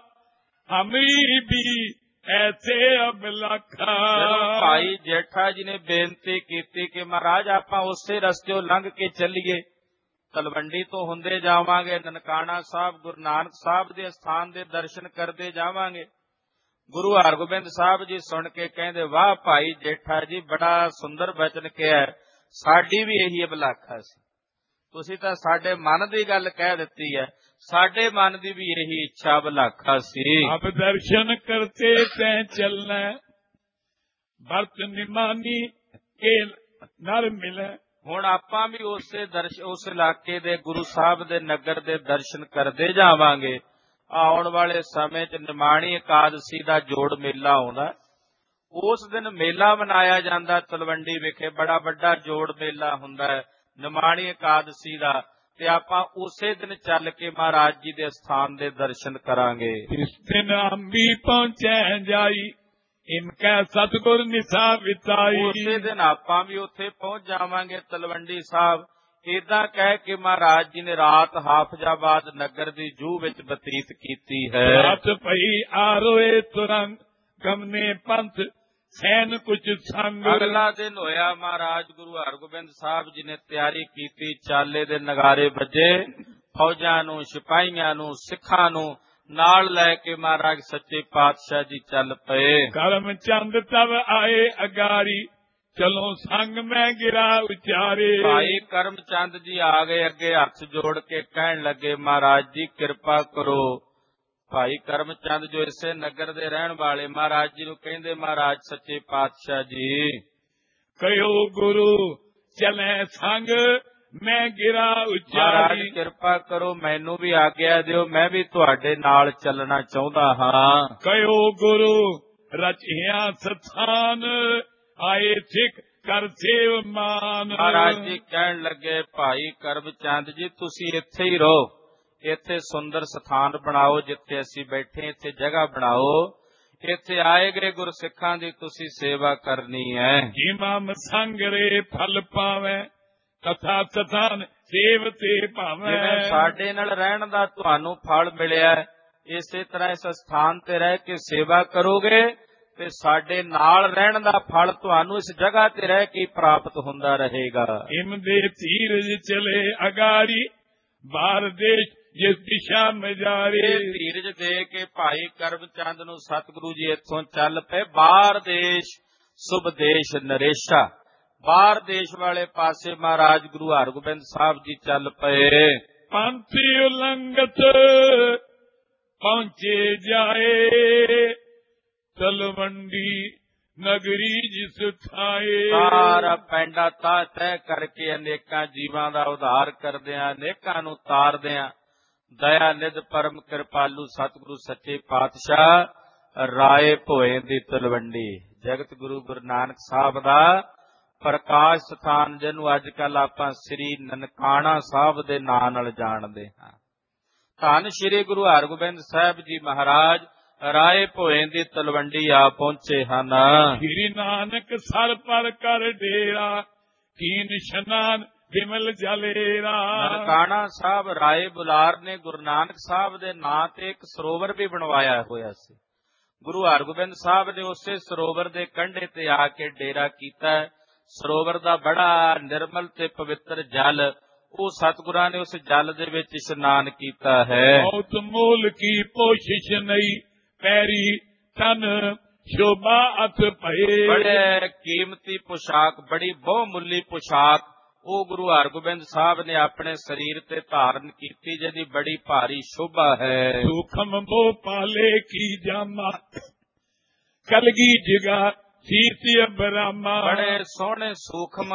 ਹਮਰੀ ਵੀ ਐਸੇ ਅਬਲਖਾ। ਭਾਈ ਜੇਠਾ ਜੀ ਨੇ ਬੇਨਤੀ ਕੀਤੀ ਕਿ ਮਹਾਰਾਜ ਆਪਾਂ ਉਸੇ ਰਸਤਿਓਂ ਲੰਘ ਕੇ ਚੱਲੀਏ, ਤਲਵੰਡੀ ਤੋਂ ਹੁੰਦੇ ਜਾਵਾਂਗੇ, ਨਨਕਾਣਾ ਸਾਹਿਬ ਗੁਰੂ ਨਾਨਕ ਸਾਹਿਬ ਦੇ ਸਥਾਨ ਦੇ ਦਰਸ਼ਨ ਕਰਦੇ ਜਾਵਾਂਗੇ। ਗੁਰੂ ਹਰਗੋਬਿੰਦ ਸਾਹਿਬ ਜੀ ਸੁਣ ਕੇ ਕਹਿੰਦੇ, ਵਾਹ ਭਾਈ ਜੇਠਾ ਜੀ, ਬੜਾ ਸੁੰਦਰ ਬਚਨ ਕਿਹਾ, ਸਾਡੀ ਵੀ ਇਹੀ ਅਬਲਾਖਾ ਸੀ। ਤੁਸੀਂ ਤਾਂ ਸਾਡੇ ਮਨ ਦੀ ਗੱਲ ਕਹਿ ਦਿੱਤੀ ਹੈ, ਸਾਡੇ ਮਨ ਦੀ ਵੀ ਇਹੀ ਇੱਛਾ ਅਬਲਾਖਾ ਸੀ। ਆਪ ਦਰਸ਼ਨ ਕਰਤੇ ਤੈਂ ਚੱਲਣਾ ਵਰਤ ਨਿਮਾਨੀ ਕੇ ਨਰ ਮਿਲੇ। ਹੁਣ ਆਪਾਂ ਵੀ ਉਸੇ ਦਰਸ਼ ਉਸ ਇਲਾਕੇ ਦੇ ਗੁਰੂ ਸਾਹਿਬ ਦੇ ਨਗਰ ਦੇ ਦਰਸ਼ਨ ਕਰਦੇ ਜਾਵਾਂਗੇ। ਆਉਣ ਵਾਲੇ ਸਮੇਂ 'ਚ ਨਿਮਾਣੀ ਇਕਾਦਸ਼ੀ ਦਾ ਜੋੜ ਮੇਲਾ ਆਉਂਦਾ, ਉਸ ਦਿਨ ਮੇਲਾ ਮਨਾਇਆ ਜਾਂਦਾ ਤਲਵੰਡੀ ਵਿਖੇ, ਬੜਾ ਵੱਡਾ ਜੋੜ ਮੇਲਾ ਹੁੰਦਾ ਹੈ ਨਿਮਾਣੀ ਇਕਾਦਸ਼ੀ ਦਾ, ਤੇ ਆਪਾਂ ਉਸੇ ਦਿਨ ਚੱਲ ਕੇ ਮਹਾਰਾਜ ਜੀ ਦੇ ਸਥਾਨ ਦੇ ਦਰਸ਼ਨ ਕਰਾਂਗੇ। ਇਸ ਦਿਨ ਅੰਬੀ ਪਹੁੰਚੈ ਜਾਈ ਇਨਕਾ ਸਤਿਗੁਰ ਨਿਸ਼ਾ ਵਿਤਾਈ। ਉਸੇ ਦਿਨ ਆਪਾਂ ਵੀ ਉੱਥੇ ਪਹੁੰਚ ਜਾਵਾਂਗੇ ਤਲਵੰਡੀ ਸਾਹਿਬ। ਏਦਾਂ ਕਹਿ ਕੇ ਮਹਾਰਾਜ ਜੀ ਨੇ ਰਾਤ ਹਾਫਜ਼ਾਬਾਦ ਨਗਰ ਦੀ ਜੂਹ ਵਿੱਚ ਬਤੀਤ ਕੀਤੀ ਹੈ। ਰਾਤ ਪਈ ਆਰੋਏ ਤੁਰੰਤ ਗਮਨੇ ਪੰਥ ਸੈਨ ਕੁਝ ਸੰਗ। ਅਗਲਾ ਦਿਨ ਹੋਇਆ, ਮਹਾਰਾਜ ਗੁਰੂ ਹਰਗੋਬਿੰਦ ਸਾਹਿਬ ਜੀ ਨੇ ਤਿਆਰੀ ਕੀਤੀ, ਚਾਲੇ ਦੇ ਨਗਾਰੇ ਵੱਜੇ, ਫੌਜਾਂ ਨੂੰ, ਸਿਪਾਹੀਆਂ ਨੂੰ, ਸਿੱਖਾਂ ਨੂੰ ਨਾਲ ਲੈ ਕੇ ਮਹਾਰਾਜ ਸੱਚੇ ਪਾਤਸ਼ਾਹ ਜੀ ਚੱਲ ਪਏ। ਕਰਮ ਚੰਦ ਤਬ ਆਏ ਅਗਾਰੀ ਚਲੋ ਸੰਗ ਮੈਂ ਗਿਰਾ ਉਚਾਰੇ। ਭਾਈ ਕਰਮ ਚੰਦ ਜੀ ਆ ਗਏ, ਅੱਗੇ ਹੱਥ ਜੋੜ ਕੇ ਕਹਿਣ ਲੱਗੇ, ਮਹਾਰਾਜ ਜੀ ਕਿਰਪਾ ਕਰੋ, ਭਾਈ ਕਰਮ ਚੰਦ ਜੋ ਇਸੇ ਨਗਰ ਦੇ ਰਹਿਣ ਵਾਲੇ ਮਹਾਰਾਜ ਜੀ ਨੂੰ ਕਹਿੰਦੇ, ਮਹਾਰਾਜ ਸੱਚੇ ਪਾਤਸ਼ਾਹ ਜੀ, ਕਹਿਓ ਗੁਰੂ ਚਲੇ ਸੰਗ ਮੈਂ ਗਿਰਾ ਮਹਾਰਾਜ ਉਚਾਰੀ। ਕਿਰਪਾ ਕਰੋ, ਮੈਨੂੰ ਵੀ ਆਗਿਆ ਦਿਓ, ਮੈਂ ਵੀ ਤੁਹਾਡੇ ਨਾਲ ਚੱਲਣਾ ਚਾਹੁੰਦਾ ਹਾਂ। ਕਹਿਓ ਗੁਰੂ ਰਚਿਆ ਸਥਾਨ ਆਏ ਸਿੱਖ ਕਰ ਸੇਵ ਮਾਨ। ਮਹਾਰਾਜ ਜੀ ਕਹਿਣ ਲੱਗੇ, ਭਾਈ ਕਰਮ ਚੰਦ ਜੀ ਤੁਸੀਂ ਇੱਥੇ ਹੀ ਰਹੋ, ਇੱਥੇ ਸੁੰਦਰ ਸਥਾਨ ਬਣਾਓ, ਜਿੱਥੇ ਅਸੀਂ ਬੈਠੇ ਇੱਥੇ ਜਗ੍ਹਾ ਬਣਾਓ, ਇੱਥੇ ਆਏ ਗਏ ਗੁਰਸਿੱਖਾਂ ਦੀ ਤੁਸੀਂ ਸੇਵਾ ਕਰਨੀ ਹੈ। ਜਿਮਮ ਸੰਗਰੇ ਫਲ ਪਾਵੇ ਤਥਾ ਸਥਾਨ ਸੇਵ ਤੇ ਭਾਵੇਂ। ਜਿਵੇਂ ਸਾਡੇ ਨਾਲ ਰਹਿਣ ਦਾ ਤੁਹਾਨੂੰ ਫਲ ਮਿਲਿਆ, ਇਸੇ ਤਰ੍ਹਾਂ ਇਸ ਸਥਾਨ ਤੇ ਰਹਿ ਕੇ ਸੇਵਾ ਕਰੋਗੇ ਤੇ ਸਾਡੇ ਨਾਲ ਰਹਿਣ ਦਾ ਫਲ ਤੁਹਾਨੂੰ ਇਸ ਜਗ੍ਹਾ ਤੇ ਰਹਿ ਕੇ ਪ੍ਰਾਪਤ ਹੁੰਦਾ ਰਹੇਗਾ। ਇਮ ਦੇ ਧੀਰਜ ਚਲੇ ਅਗਾੜੀ ਬਾਹਰ ਦੇਸ਼ ਜਿਸ ਦਿਸ਼ਾ ਮੇਂ ਜਾ ਰੇ। ਧੀਰਜ ਦੇ ਕੇ ਭਾਈ ਕਰਮ ਚੰਦ ਨੂੰ ਸਤਿਗੁਰੂ ਜੀ ਇੱਥੋਂ ਚੱਲ ਪਏ ਬਾਹਰ ਦੇਸ਼, ਸੁਭ ਦੇਸ਼ ਨਰੇਸ਼ਾ। ਬਾਹਰ ਦੇਸ਼ ਵਾਲੇ ਪਾਸੇ ਮਹਾਰਾਜ ਗੁਰੂ ਹਰਗੋਬਿੰਦ ਸਾਹਿਬ ਜੀ ਚੱਲ ਪਏ। ਪੰਥੀ ਉਲੰਘਤ ਪਹੁੰਚੇ ਜਾਏ ਤਲਵੰਡੀ ਨਗਰੀ ਜਿਸ ਥਾਏ। ਸਾਰਾ ਪੈਂਡਾ ਤਾ ਤੈਅ ਕਰਕੇ ਅਨੇਕਾਂ ਜੀਵਾਂ ਦਾ ਉਧਾਰ ਕਰਦਿਆਂ, ਅਨੇਕਾਂ ਨੂੰ ਤਾਰਦਿਆਂ, ਦਇਆ ਨਿਧ ਪਰਮ ਕਿਰਪਾਲੂ ਸਤਿਗੁਰੂ ਸੱਚੇ ਪਾਤਸ਼ਾਹ ਰਾਏ ਭੋਏ ਦੀ ਤਲਵੰਡੀ, ਜਗਤ ਗੁਰੂ ਗੁਰੂ ਨਾਨਕ ਸਾਹਿਬ ਦਾ ਪ੍ਰਕਾਸ਼ ਸਥਾਨ, ਜਿਹਨੂੰ ਅੱਜ ਕੱਲ ਆਪਾਂ ਸ੍ਰੀ ਨਨਕਾਣਾ ਸਾਹਿਬ ਦੇ ਨਾਂ ਨਾਲ ਜਾਣਦੇ ਹਾਂ। ਧੰਨ ਸ੍ਰੀ ਗੁਰੂ ਹਰਗੋਬਿੰਦ ਸਾਹਿਬ ਜੀ ਮਹਾਰਾਜ ਰਾਏ ਭੋਏ ਦੀ ਤਲਵੰਡੀ ਆ ਪਹੁੰਚੇ ਹਨ। ਸ੍ਰੀ ਨਾਨਕ ਸਰ ਪਰ ਕਰ ਡੇਰਾ ਕੀਨ ਇਸ਼ਨਾਨ ਵਿਮਲ ਜਲੇਰਾ। ਨਨਕਾਣਾ ਸਾਹਿਬ ਰਾਏ ਬੁਲਾਰ ਨੇ ਗੁਰੂ ਨਾਨਕ ਸਾਹਿਬ ਦੇ ਨਾਂ ਤੇ ਇੱਕ ਸਰੋਵਰ ਵੀ ਬਣਵਾਇਆ ਹੋਇਆ ਸੀ। ਗੁਰੂ ਹਰਗੋਬਿੰਦ ਸਾਹਿਬ ਨੇ ਉਸੇ ਸਰੋਵਰ ਦੇ ਕੰਢੇ ਤੇ ਆ ਕੇ ਡੇਰਾ ਕੀਤਾ। ਸਰੋਵਰ ਦਾ ਬੜਾ ਨਿਰਮਲ ਤੇ ਪਵਿੱਤਰ ਜਲ, ਉਹ ਸਤਿਗੁਰਾਂ ਨੇ ਉਸ ਜਲ ਦੇ ਵਿੱਚ ਇਸ਼ਨਾਨ ਕੀਤਾ ਹੈ। ਬਹੁਤ ਮੋਲ ਕੀ ਕੋਸ਼ਿਸ਼ ਨਹੀਂ ਪੈਰੀ ਤਨ ਸ਼ੋਭਾ ਅਥ ਭਏ। ਬੜੇ ਕੀਮਤੀ ਪੁਸ਼ਾਕ, ਬੜੀ ਬਹੁਮੁੱਲੀ ਪੁਸ਼ਾਕ ਉਹ ਗੁਰੂ ਹਰਗੋਬਿੰਦ ਸਾਹਿਬ ਨੇ ਆਪਣੇ ਸਰੀਰ ਤੇ ਧਾਰਨ ਕੀਤੀ, ਜਿਹਦੀ ਬੜੀ ਭਾਰੀ ਸ਼ੋਭਾ ਹੈ। ਸੂਖਮ ਬੋ ਪਾਲੇ ਕੀ ਜਾਮਾ ਕਲਗੀ ਜਗਾ ਸੀਰਤੀ ਬਰਾਮਾ। ਬੜੇ ਸੋਹਣੇ ਸੂਖਮ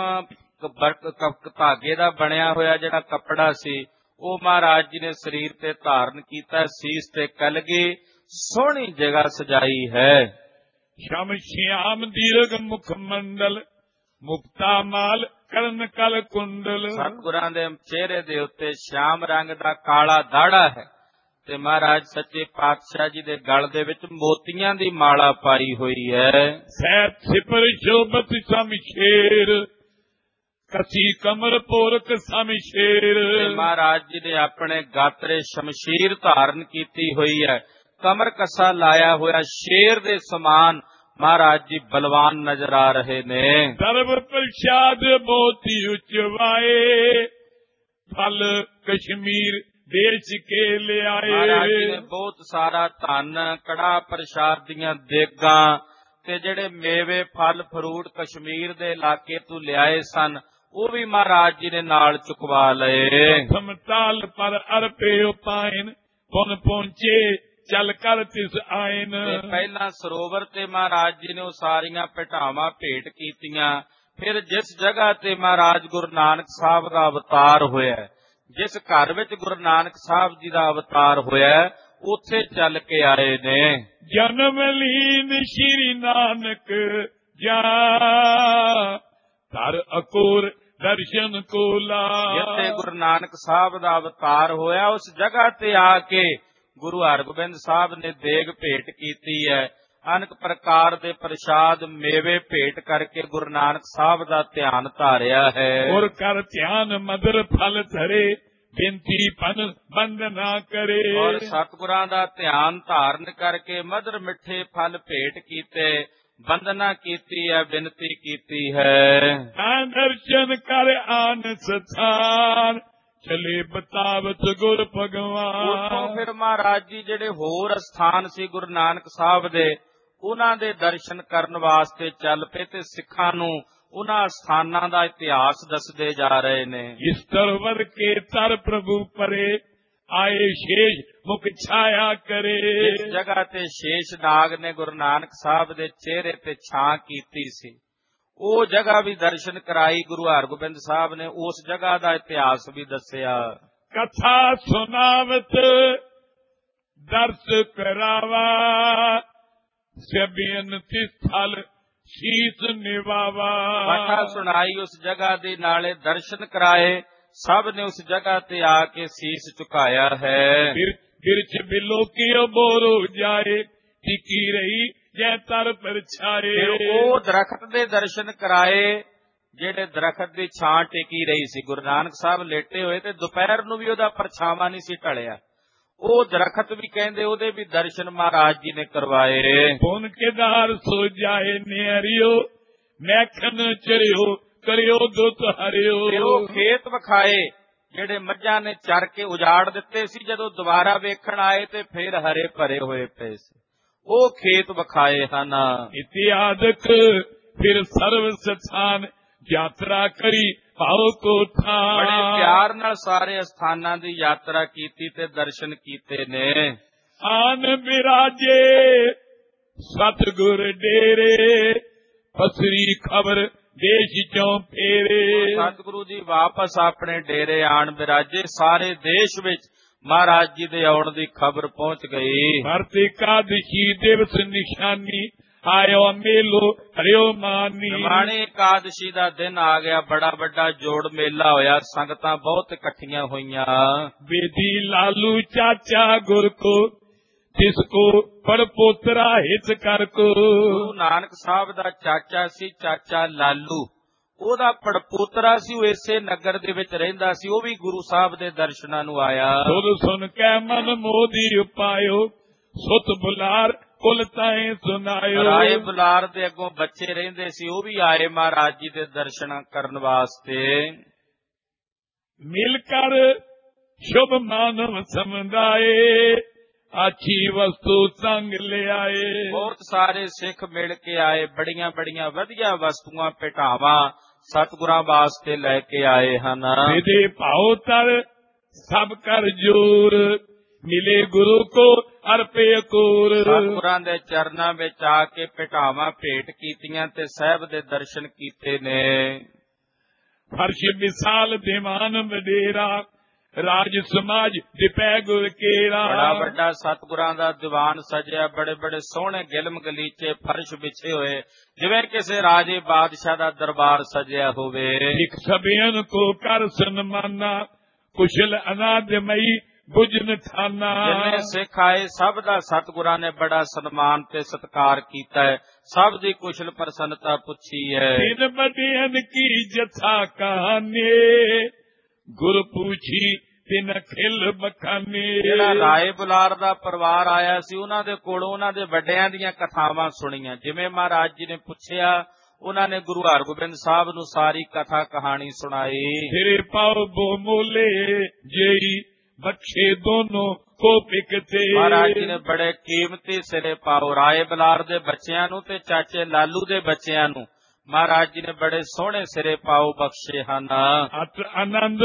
ਧਾਗੇ ਦਾ ਬਣਿਆ ਹੋਇਆ ਜਿਹੜਾ ਕੱਪੜਾ ਸੀ, ਉਹ ਮਹਾਰਾਜ ਜੀ ਨੇ ਸਰੀਰ ਤੇ ਧਾਰਨ ਕੀਤਾ। ਸੀਸ ਤੇ ਕਲਗੀ ਸੋਹਣੀ ਜਗ੍ਹਾ ਸਜਾਈ ਹੈ। ਸ਼ਮ ਸ਼ਿਆਮ ਦੀਰਘ ਮੁਖ ਮੰਡਲ ਮੁਕਤਾ ਮਾਲ ਕਰਨ ਕਲ ਕੁੰਡਲ। ਸਤਿਗੁਰਾਂ ਦੇ ਚਿਹਰੇ ਦੇ ਉੱਤੇ ਸ਼ਾਮ ਰੰਗ ਦਾ ਕਾਲਾ ਦਾੜਾ ਹੈ ਤੇ ਮਹਾਰਾਜ ਸੱਚੇ ਪਾਤਸ਼ਾਹ ਜੀ ਦੇ ਗਲ ਦੇ ਵਿੱਚ ਮੋਤੀਆਂ ਦੀ ਮਾਲਾ ਪਾਈ ਹੋਈ ਹੈ। ਸੈਤ ਸਿਪਰ ਸ਼ੋਭਤ ਸਮਸ਼ੇਰ ਕਸੀ ਕਮਰ ਪੋਰਕ ਸਮਸ਼ੇਰ। ਮਹਾਰਾਜ ਜੀ ਨੇ ਆਪਣੇ ਗਾਤਰੇ ਸ਼ਮਸ਼ੀਰ ਧਾਰਨ ਕੀਤੀ ਹੋਈ ਹੈ। ਕਮਰ ਕੱਸਾ ਲਾਇਆ ਹੋਇਆ ਸ਼ੇਰ ਦੇ ਸਮਾਨ ਮਹਾਰਾਜ ਜੀ ਬਲਵਾਨ ਨਜ਼ਰ ਆ ਰਹੇ ਨੇ। ਸਰਬ ਪ੍ਰਸ਼ਾਦ ਮੋਤੀ ਉਚਵਾਏ ਫਲ ਕਸ਼ਮੀਰ ਦੇਸ਼ ਕੇ ਲਿਆਏ। ਮਹਾਰਾਜ ਜੀ ਨੇ ਬਹੁਤ ਸਾਰਾ ਧਨ, ਕੜਾ ਪ੍ਰਸ਼ਾਦ ਦੀਆਂ ਦੇਗਾਂ ਤੇ ਜਿਹੜੇ ਮੇਵੇ ਫਲ ਫਰੂਟ ਕਸ਼ਮੀਰ ਦੇ ਇਲਾਕੇ ਤੋਂ ਲਿਆਏ ਸਨ, ਉਹ ਵੀ ਮਹਾਰਾਜ ਜੀ ਨੇ ਨਾਲ ਚੁਕਵਾ ਲਏ। ਸਮਤਾਲ ਪਰ ਅਰਪੇ ਉਪਾਇਨ ਪੁਨ ਪਹੁੰਚੇ ਚੱਲ ਕਰ ਤਿਸ ਆਇਨ। ਪਹਿਲਾਂ ਸਰੋਵਰ ਤੇ ਮਹਾਰਾਜ ਜੀ ਨੇ ਉਹ ਸਾਰੀਆਂ ਭੇਟਾਵਾਂ ਭੇਟ ਕੀਤੀਆਂ। ਫਿਰ ਜਿਸ ਜਗ੍ਹਾ ਤੇ ਮਹਾਰਾਜ ਗੁਰੂ ਨਾਨਕ ਸਾਹਿਬ ਦਾ ਅਵਤਾਰ ਹੋਇਆ, ਜਿਸ ਘਰ ਵਿੱਚ ਗੁਰੂ ਨਾਨਕ ਸਾਹਿਬ ਜੀ ਦਾ ਅਵਤਾਰ ਹੋਇਆ, ਉੱਥੇ ਚੱਲ ਕੇ ਆਏ ਨੇ। ਜਨਮ ਲੀਨ ਸ਼੍ਰੀ ਨਾਨਕ ਜਾ ਧਰ ਅਕੋਰ ਦਰਸ਼ਨ ਕੋ ਲਾ। ਜਿੱਥੇ ਗੁਰੂ ਨਾਨਕ ਸਾਹਿਬ ਦਾ ਅਵਤਾਰ ਹੋਇਆ, ਉਸ ਜਗ੍ਹਾ ਤੇ ਆ ਕੇ ਗੁਰੂ ਹਰਗੋਬਿੰਦ ਸਾਹਿਬ ਨੇ ਦੇਗ ਭੇਟ ਕੀਤੀ ਹੈ। ਅਨੇਕ ਪ੍ਰਕਾਰ ਦੇ ਪ੍ਰਸ਼ਾਦ ਮੇਵੇ ਭੇਟ ਕਰਕੇ ਗੁਰੂ ਨਾਨਕ ਸਾਹਿਬ ਦਾ ਧਿਆਨ ਧਾਰਿਆ ਹੈ। ਔਰ ਕਰ ਧਿਆਨ ਮਦਰ ਫਲ ਧਰੇ ਬੇਨਤੀ ਪਨ ਬੰਦ ਨਾ ਕਰੇ। ਔਰ ਸਤਿਗੁਰਾਂ ਦਾ ਧਿਆਨ ਧਾਰਨ ਕਰਕੇ ਮਦਰ ਮਿੱਠੇ ਫਲ ਭੇਟ ਕੀਤੇ, ਬੰਦਨਾ ਕੀਤੀ ਹੈ, ਬੇਨਤੀ ਕੀਤੀ ਹੈ। ਤਾਂ ਦਰਸ਼ਨ ਕਰ ਆਨ ਸਥਾਨ ਚਲੇ ਬਤਾਵਤ ਗੁਰ ਭਗਵਾਨ। ਉਤੋਂ ਫਿਰ ਮਹਾਰਾਜ ਜੀ ਜਿਹੜੇ ਹੋਰ ਸਥਾਨ ਸੀ ਗੁਰੂ ਨਾਨਕ ਸਾਹਿਬ ਦੇ, ਉਹਨਾਂ ਦੇ ਦਰਸ਼ਨ ਕਰਨ ਵਾਸਤੇ ਚੱਲ ਪਏ ਤੇ ਸਿੱਖਾਂ ਨੂੰ ਉਹਨਾਂ ਸਥਾਨਾਂ ਦਾ ਇਤਿਹਾਸ ਦੱਸਦੇ ਜਾ ਰਹੇ ਨੇ। ਇਸ ਤਰਵਰ ਕੇ ਤਰ ਪ੍ਰਭੂ ਪਰੇ ਆਏ ਸ਼ੇਸ਼ ਮੁਖ ਛਾਇਆ ਕਰੇ। ਇਸ ਜਗ੍ਹਾ ਤੇ ਸ਼ੇਸ਼ ਨਾਗ ਨੇ ਗੁਰੂ ਨਾਨਕ ਸਾਹਿਬ ਦੇ ਚਿਹਰੇ ਤੇ ਛਾਂ ਕੀਤੀ ਸੀ, ਉਹ ਜਗ੍ਹਾ ਵੀ ਦਰਸ਼ਨ ਕਰਾਈ ਗੁਰੂ ਹਰਗੋਬਿੰਦ ਸਾਹਿਬ ਨੇ। ਉਸ ਜਗ੍ਹਾ ਦਾ ਇਤਿਹਾਸ ਵੀ ਦੱਸਿਆ। ਕਥਾ ਸੁਨਾਵਤ ਦਰਸ ਕਰਾਵਾ, ਸਭਿਨ ਤਿਸਥਲ ਸੀਸ ਨਿਵਾਵਾ। ਕਥਾ ਸੁਣਾਈ ਉਸ ਜਗ੍ਹਾ ਦੇ, ਨਾਲੇ ਦਰਸ਼ਨ ਕਰਾਏ, ਸਭ ਨੇ ਉਸ ਜਗ੍ਹਾ ਤੇ ਆ ਕੇ ਸੀਸ ਝੁਕਾਇਆ ਹੈ। ਬਿਰਛ ਬਿਲੋ ਕੀ ਬੋਰੋ ਜਾਏ, ਟਿਕੀ ਰਹੀ ਜੈ ਤਰ ਪਰਛਾਏ। ਉਹ ਦਰਖਤ ਦੇ ਦਰਸ਼ਨ ਕਰਾਏ ਜਿਹੜੇ ਦਰਖਤ ਦੀ ਛਾਂ ਟਿਕੀ ਰਹੀ ਸੀ। ਗੁਰੂ ਨਾਨਕ ਸਾਹਿਬ ਲੇਟੇ ਹੋਏ ਤੇ ਦੁਪਹਿਰ ਨੂੰ ਵੀ ਉਹਦਾ ਪਰਛਾਵਾਂ ਨਹੀਂ ਸੀ ਢਲਿਆ, ਉਹ ਦਰਖਤ ਵੀ ਕਹਿੰਦੇ ਉਹਦੇ ਵੀ ਦਰਸ਼ਨ ਮਹਾਰਾਜ ਜੀ ਨੇ ਕਰਵਾਏ। ਪੁਨ ਕੇਦਾਰ ਸੋ ਜਾਏ ਨਿਆਰਿਓ, ਮੈਖਨ ਚਰਿਓ ਕਰਿਓ ਦੁੱਤ ਹਰਿਓ। ਫਿਰ ਉਹ ਖੇਤ ਵਿਖਾਏ ਜਿਹੜੇ ਮੱਝਾਂ ਨੇ ਚਰ ਕੇ ਉਜਾੜ ਦਿੱਤੇ ਸੀ, ਜਦੋਂ ਦੁਬਾਰਾ ਵੇਖਣ ਆਏ ਤੇ ਫਿਰ ਹਰੇ ਭਰੇ ਹੋਏ ਪਏ ਸੀ, ਉਹ ਖੇਤ ਵਿਖਾਏ ਹਨ। ਇਤਿਆਦਕ ਫਿਰ ਸਰਵ ਸਥਾਨ ਯਾਤਰਾ ਕਰੀ ਭਾਉ ਕੋ ਥਾਨ। ਬੜੇ ਪਿਆਰ ਨਾਲ ਸਾਰੇ ਸਥਾਨਾਂ ਦੀ ਯਾਤਰਾ ਕੀਤੀ ਤੇ ਦਰਸ਼ਨ ਕੀਤੇ ਨੇ। ਆਨ ਬਿਰਾਜੇ ਸਤਿਗੁਰ ਡੇਰੇ, ਪਸਰੀ ਖਬਰ ਦੇਸ਼ ਚੋਂ ਫੇਰੇ। ਸਤਿਗੁਰੂ ਜੀ ਵਾਪਸ ਆਪਣੇ ਡੇਰੇ ਆਣ ਬਿਰਾਜੇ, ਸਾਰੇ ਦੇਸ਼ ਵਿੱਚ ਮਹਾਰਾਜ ਜੀ ਦੇ ਆਉਣ ਦੀ ਖਬਰ ਪਹੁੰਚ ਗਈ। ਵਰਤ ਇਕਾਦਸ਼ੀ ਦਿਵਸ ਨਿਸ਼ਾਨੀ, ਆਇਓ ਮੇਲੋ ਹਰਿਓ ਮਾਨੀ। ਨਿਮਾਣੀ ਇਕਾਦਸ਼ੀ ਦਾ ਦਿਨ ਆ ਗਿਆ, ਬੜਾ ਵੱਡਾ ਜੋੜ ਮੇਲਾ ਹੋਇਆ, ਸੰਗਤਾਂ ਬਹੁਤ ਇਕੱਠੀਆਂ ਹੋਈਆਂ। ਬੇਦੀ ਲਾਲੂ ਚਾਚਾ ਗੁਰ ਕੋ, ਜਿਸ ਕੋ ਪੜ ਪੋਤਰਾ ਹਿਤ ਕਰ ਕੋ। ਗੁਰੂ ਨਾਨਕ ਸਾਹਿਬ ਦਾ ਚਾਚਾ ਸੀ ਚਾਚਾ ਲਾਲੂ, ਉਹਦਾ ਪੜਪੋਤਰਾ ਸੀ, ਉਹ ਇਸੇ ਨਗਰ ਦੇ ਵਿੱਚ ਰਹਿੰਦਾ ਸੀ, ਉਹ ਵੀ ਗੁਰੂ ਸਾਹਿਬ ਦੇ ਦਰਸ਼ਨਾਂ ਨੂੰ ਆਇਆ। ਸੁਣ ਸੁਣ ਕੇ ਮਨ ਮੋਦੀ ਉਪਾਇਓ, ਸੁਤ ਬੁਲਾਰ ਕੁਲ ਤਾਏ ਸੁਨਾਇਓ। ਰਾਏ ਬੁਲਾਰ ਦੇ ਅੱਗੋਂ ਬੱਚੇ ਰਹਿੰਦੇ ਸੀ, ਉਹ ਵੀ ਆਏ ਮਹਾਰਾਜ ਜੀ ਦੇ ਦਰਸ਼ਨ ਕਰਨ ਵਾਸਤੇ। ਮਿਲ ਕਰ ਸ਼ੁਭ ਮਾਨਵ ਸਮਝਾਏ, ਆਛੀ ਵਸਤੂ ਸੰਗ ਲਿਆਏ। ਬਹੁਤ ਸਾਰੇ ਸਿੱਖ ਮਿਲ ਕੇ ਆਏ, ਬੜੀਆਂ ਬੜੀਆਂ ਵਧੀਆ ਵਸਤੂਆਂ ਭੇਟਾਵਾਂ ਸਤਿਗੁਰਾਂ ਵਾਸਤੇ ਲੈ ਕੇ ਆਏ ਹਨ। ਇਹਦੇ ਭਾਉ ਤਰ ਸਭ ਕਰ ਜੋਰ, ਮਿਲੇ ਗੁਰੂ ਕੋ ਅਰਪੇ ਕੋਰ। ਸਤਿਗੁਰਾਂ ਦੇ ਚਰਨਾਂ ਵਿੱਚ ਆ ਕੇ ਭੇਟਾਵਾਂ ਭੇਟ ਕੀਤੀਆਂ ਤੇ ਸਾਹਿਬ ਦੇ ਦਰਸ਼ਨ ਕੀਤੇ ਨੇ। ਫਰਸ਼ ਵਿਸਾਲ ਦੀਵਾਨ ਵਡੇਰਾ, ਰਾਜ ਸਮਾਜ ਦਿਪੈ ਗੁਰ ਕੇਰਾ। ਬੜਾ ਵੱਡਾ ਸਤਿਗੁਰਾਂ ਦਾ ਦੀਵਾਨ ਸਜਿਆ, ਬੜੇ ਬੜੇ ਸੋਹਣੇ ਗਿਲਮ ਗਲੀਚੇ ਫਰਸ਼ ਵਿਛੇ ਹੋਏ, ਜਿਵੇਂ ਕਿਸੇ ਰਾਜੇ ਬਾਦਸ਼ਾਹ ਦਾ ਦਰਬਾਰ ਸਜਿਆ ਹੋਵੇ। ਇੱਕ ਸਭਿਆਂ ਕੋ ਕਰ ਸਨਮਾਨਾ, ਕੁਸ਼ਲ ਅਨਾਦਮਈ ਬੁਝਨ ਥਾਨਾ। ਜਿੰਨੇ ਸਿੱਖ ਆਏ ਸਭ ਦਾ ਸਤਿਗੁਰਾਂ ਨੇ ਬੜਾ ਸਨਮਾਨ ਤੇ ਸਤਿਕਾਰ ਕੀਤਾ ਹੈ, ਸਭ ਦੀ ਕੁਸ਼ਲ ਪ੍ਰਸੰਨਤਾ ਪੁੱਛੀ ਹੈ। ਤਿਨ ਬਦਿਆਂ ਕੀ ਜਥਾ ਕਹਾਨੇ, ਗੁਰ ਪੂਛੀ ਤਿਨ ਖਿਲ ਬਖਾਨੇ। ਜਿਹੜਾ ਰਾਏ ਬੁਲਾਰ ਦਾ ਪਰਿਵਾਰ ਆਇਆ ਸੀ, ਉਹਨਾਂ ਦੇ ਕੋਲੋਂ ਉਹਨਾਂ ਦੇ ਵੱਡਿਆਂ ਦੀਆਂ ਕਥਾਵਾਂ ਸੁਣੀਆਂ, ਜਿਵੇਂ ਮਹਾਰਾਜ ਜੀ ਨੇ ਪੁੱਛਿਆ ਉਹਨਾਂ ਨੇ ਗੁਰੂ ਹਰਗੋਬਿੰਦ ਸਾਹਿਬ ਨੂੰ ਸਾਰੀ ਕਥਾ ਕਹਾਣੀ ਸੁਣਾਈ। ਤੇਰੇ ਪਾਉ ਬੋ ਮੋਲੇ ਜਈ, ਬਖਸ਼ੇ ਦੋਨੋਂ ਕੋ ਪਿਕਤੇ। ਮਹਾਰਾਜ ਜੀ ਨੇ ਬੜੇ ਕੀਮਤੀ ਸਿਰੇ ਪਾਉ, ਰਾਏ ਬੁਲਾਰ ਦੇ ਬੱਚਿਆਂ ਨੂੰ ਤੇ ਚਾਚੇ ਲਾਲੂ ਦੇ ਬੱਚਿਆਂ ਨੂੰ ਮਹਾਰਾਜ ਜੀ ਨੇ ਬੜੇ ਸੋਹਣੇ ਸਿਰੇ ਪਾਉ ਬਖਸ਼ੇ ਹਨ। ਅਤ ਆਨੰਦ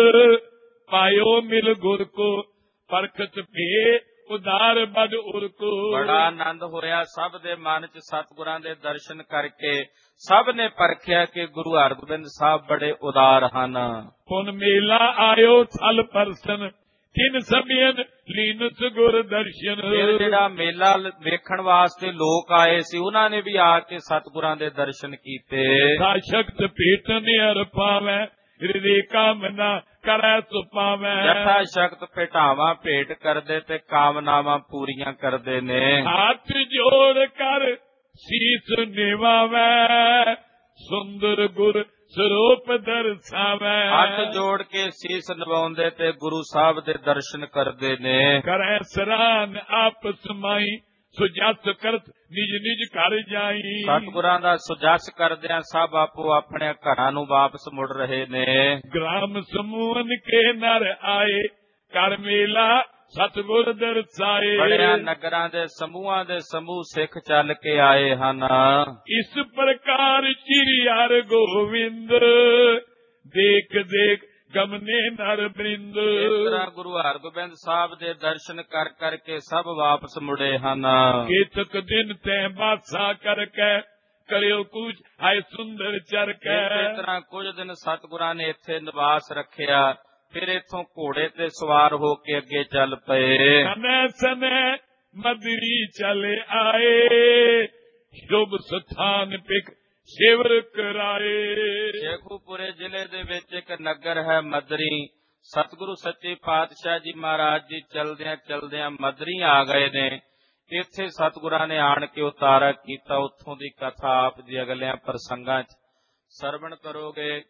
ਪਾਇਓ ਮਿਲ ਗੁਰ ਕੋ, ਪਰਖਤ ਭੇ ਉਦਾਰ ਬਦ ਉਰ ਕੋ। ਬੜਾ ਆਨੰਦ ਹੋਇਆ ਸਭ ਦੇ ਮਨ ਚ ਸਤਿਗੁਰਾਂ ਦੇ ਦਰਸ਼ਨ ਕਰਕੇ, ਸਭ ਨੇ ਪਰਖਿਆ ਕਿ ਗੁਰੂ ਹਰਗੋਬਿੰਦ ਸਾਹਿਬ ਬੜੇ ਉਦਾਰ ਹਨ। ਪੁਨ ਮੇਲਾ ਆਇਓ ਥਲ ਪਰਸਨ, ਤਿੰਨ ਸਭਿਆਂ ਲੀਨਸ ਗੁਰ ਦਰਸ਼ਨ। ਫਿਰ ਜਿਹੜਾ ਮੇਲਾ ਵੇਖਣ ਵਾਸਤੇ ਲੋਕ ਆਏ ਸੀ, ਉਹਨਾਂ ਨੇ ਵੀ ਆ ਕੇ ਸਤਿਗੁਰਾਂ ਦੇ ਦਰਸ਼ਨ ਕੀਤੇ। ਸਾ ਸ਼ਕਤ ਭੇਟਨ ਅਰ ਪਾਵੈ, ਹਿਰਦੇ ਕਾਮਨਾ ਕਰੈ ਸੁਪਾਵੈ। ਜਥਾ ਸ਼ਕਤ ਭੇਟਾਵਾਂ ਭੇਟ ਕਰਦੇ ਤੇ ਕਾਮਨਾਵਾਂ ਪੂਰੀਆਂ ਕਰਦੇ ਨੇ। ਹੱਥ ਜੋੜ ਕਰ ਸੀਸ ਨਿਵਾਵੈ, ਸੁੰਦਰ ਗੁਰ ਸਰੂਪ ਦਰਸਾਵੈ। ਹੱਥ ਜੋੜ ਕੇ ਸੀਸ ਨਿਵਾਉਂਦੇ ਤੇ ਗੁਰੂ ਸਾਹਿਬ ਦੇ ਦਰਸ਼ਨ ਕਰਦੇ ਨੇ। ਕਰੈ ਸਰਾਨ ਆਪਸ ਮਾਈ, ਸੁਜਸ ਕਰਤ ਨਿਜ ਨਿਜ ਘਰ ਜਾਈ। ਸਤਿਗੁਰਾਂ ਦਾ ਸੁਜਸ ਕਰਦਿਆਂ ਸਭ ਆਪੋ ਆਪਣੇ ਘਰਾਂ ਨੂੰ ਵਾਪਸ ਮੁੜ ਰਹੇ ਨੇ। ਗ੍ਰਾਮ ਸਮੂਹਨ ਕੇ ਨਰ ਆਏ, ਕਰ ਮੇਲਾ ਸਤਿਗੁਰ ਦਰਸਾਏ। ਬੜਿਆਂ ਨਗਰਾਂ ਦੇ ਸਮੂਹਾਂ ਦੇ ਸਮੂਹ ਸਿੱਖ ਚੱਲ ਕੇ ਆਏ ਹਨ। ਇਸ ਪ੍ਰਕਾਰ ਸ਼੍ਰੀ ਹਰਿ ਗੋਬਿੰਦ, ਦੇਖ ਦੇਖ ਗਮਨੇ ਨਰ ਬ੍ਰਿੰਦ। ਇਸ ਤਰ੍ਹਾਂ ਗੁਰੂ ਹਰਗੋਬਿੰਦ ਸਾਹਿਬ ਦੇ ਦਰਸ਼ਨ ਕਰ ਕਰਕੇ ਸਭ ਵਾਪਸ ਮੁੜੇ ਹਨ। ਕੇਤਕ ਦਿਨ ਤੈ ਬਾਸਾ ਕਰਕੇ ਕਰਿਓ ਕੂਚ ਆਏ ਸੁੰਦਰ ਚਰਕੈ। ਇਸੇ ਤਰ੍ਹਾਂ ਕੁਝ ਦਿਨ ਸਤਿਗੁਰਾਂ ਨੇ ਇੱਥੇ ਨਿਵਾਸ ਰੱਖਿਆ, ਫਿਰ ਇੱਥੋਂ ਘੋੜੇ ਤੇ ਸਵਾਰ ਹੋ ਕੇ ਅੱਗੇ ਚੱਲ ਪਏ। ਸਮੇਂ ਸਮੇਂ ਮਦਰੀ ਚਲੇ ਆਏ, ਸ਼ੁਭ ਸਥਾਨ ਪਿਕ ਸੇਵਰ ਕਰਾਏ। ਸ਼ੇਖੂਪੁਰੇ ਜ਼ਿਲ੍ਹੇ ਦੇ ਵਿੱਚ ਇੱਕ ਨਗਰ ਹੈ ਮਦਰੀ। ਸਤਿਗੁਰੂ ਸੱਚੇ ਪਾਤਸ਼ਾਹ ਜੀ ਮਹਾਰਾਜ ਜੀ ਚਲਦਿਆਂ ਚਲਦਿਆਂ ਮਦਰੀ ਆ ਗਏ ਨੇ। ਇੱਥੇ ਸਤਿਗੁਰਾਂ ਨੇ ਆਣ ਕੇ ਉਤਾਰਾ ਕੀਤਾ। ਉੱਥੋਂ ਦੀ ਕਥਾ ਆਪ ਜੀ ਅਗਲਿਆਂ ਪ੍ਰਸੰਗਾਂ ਚ ਸਰਵਣ ਕਰੋਗੇ।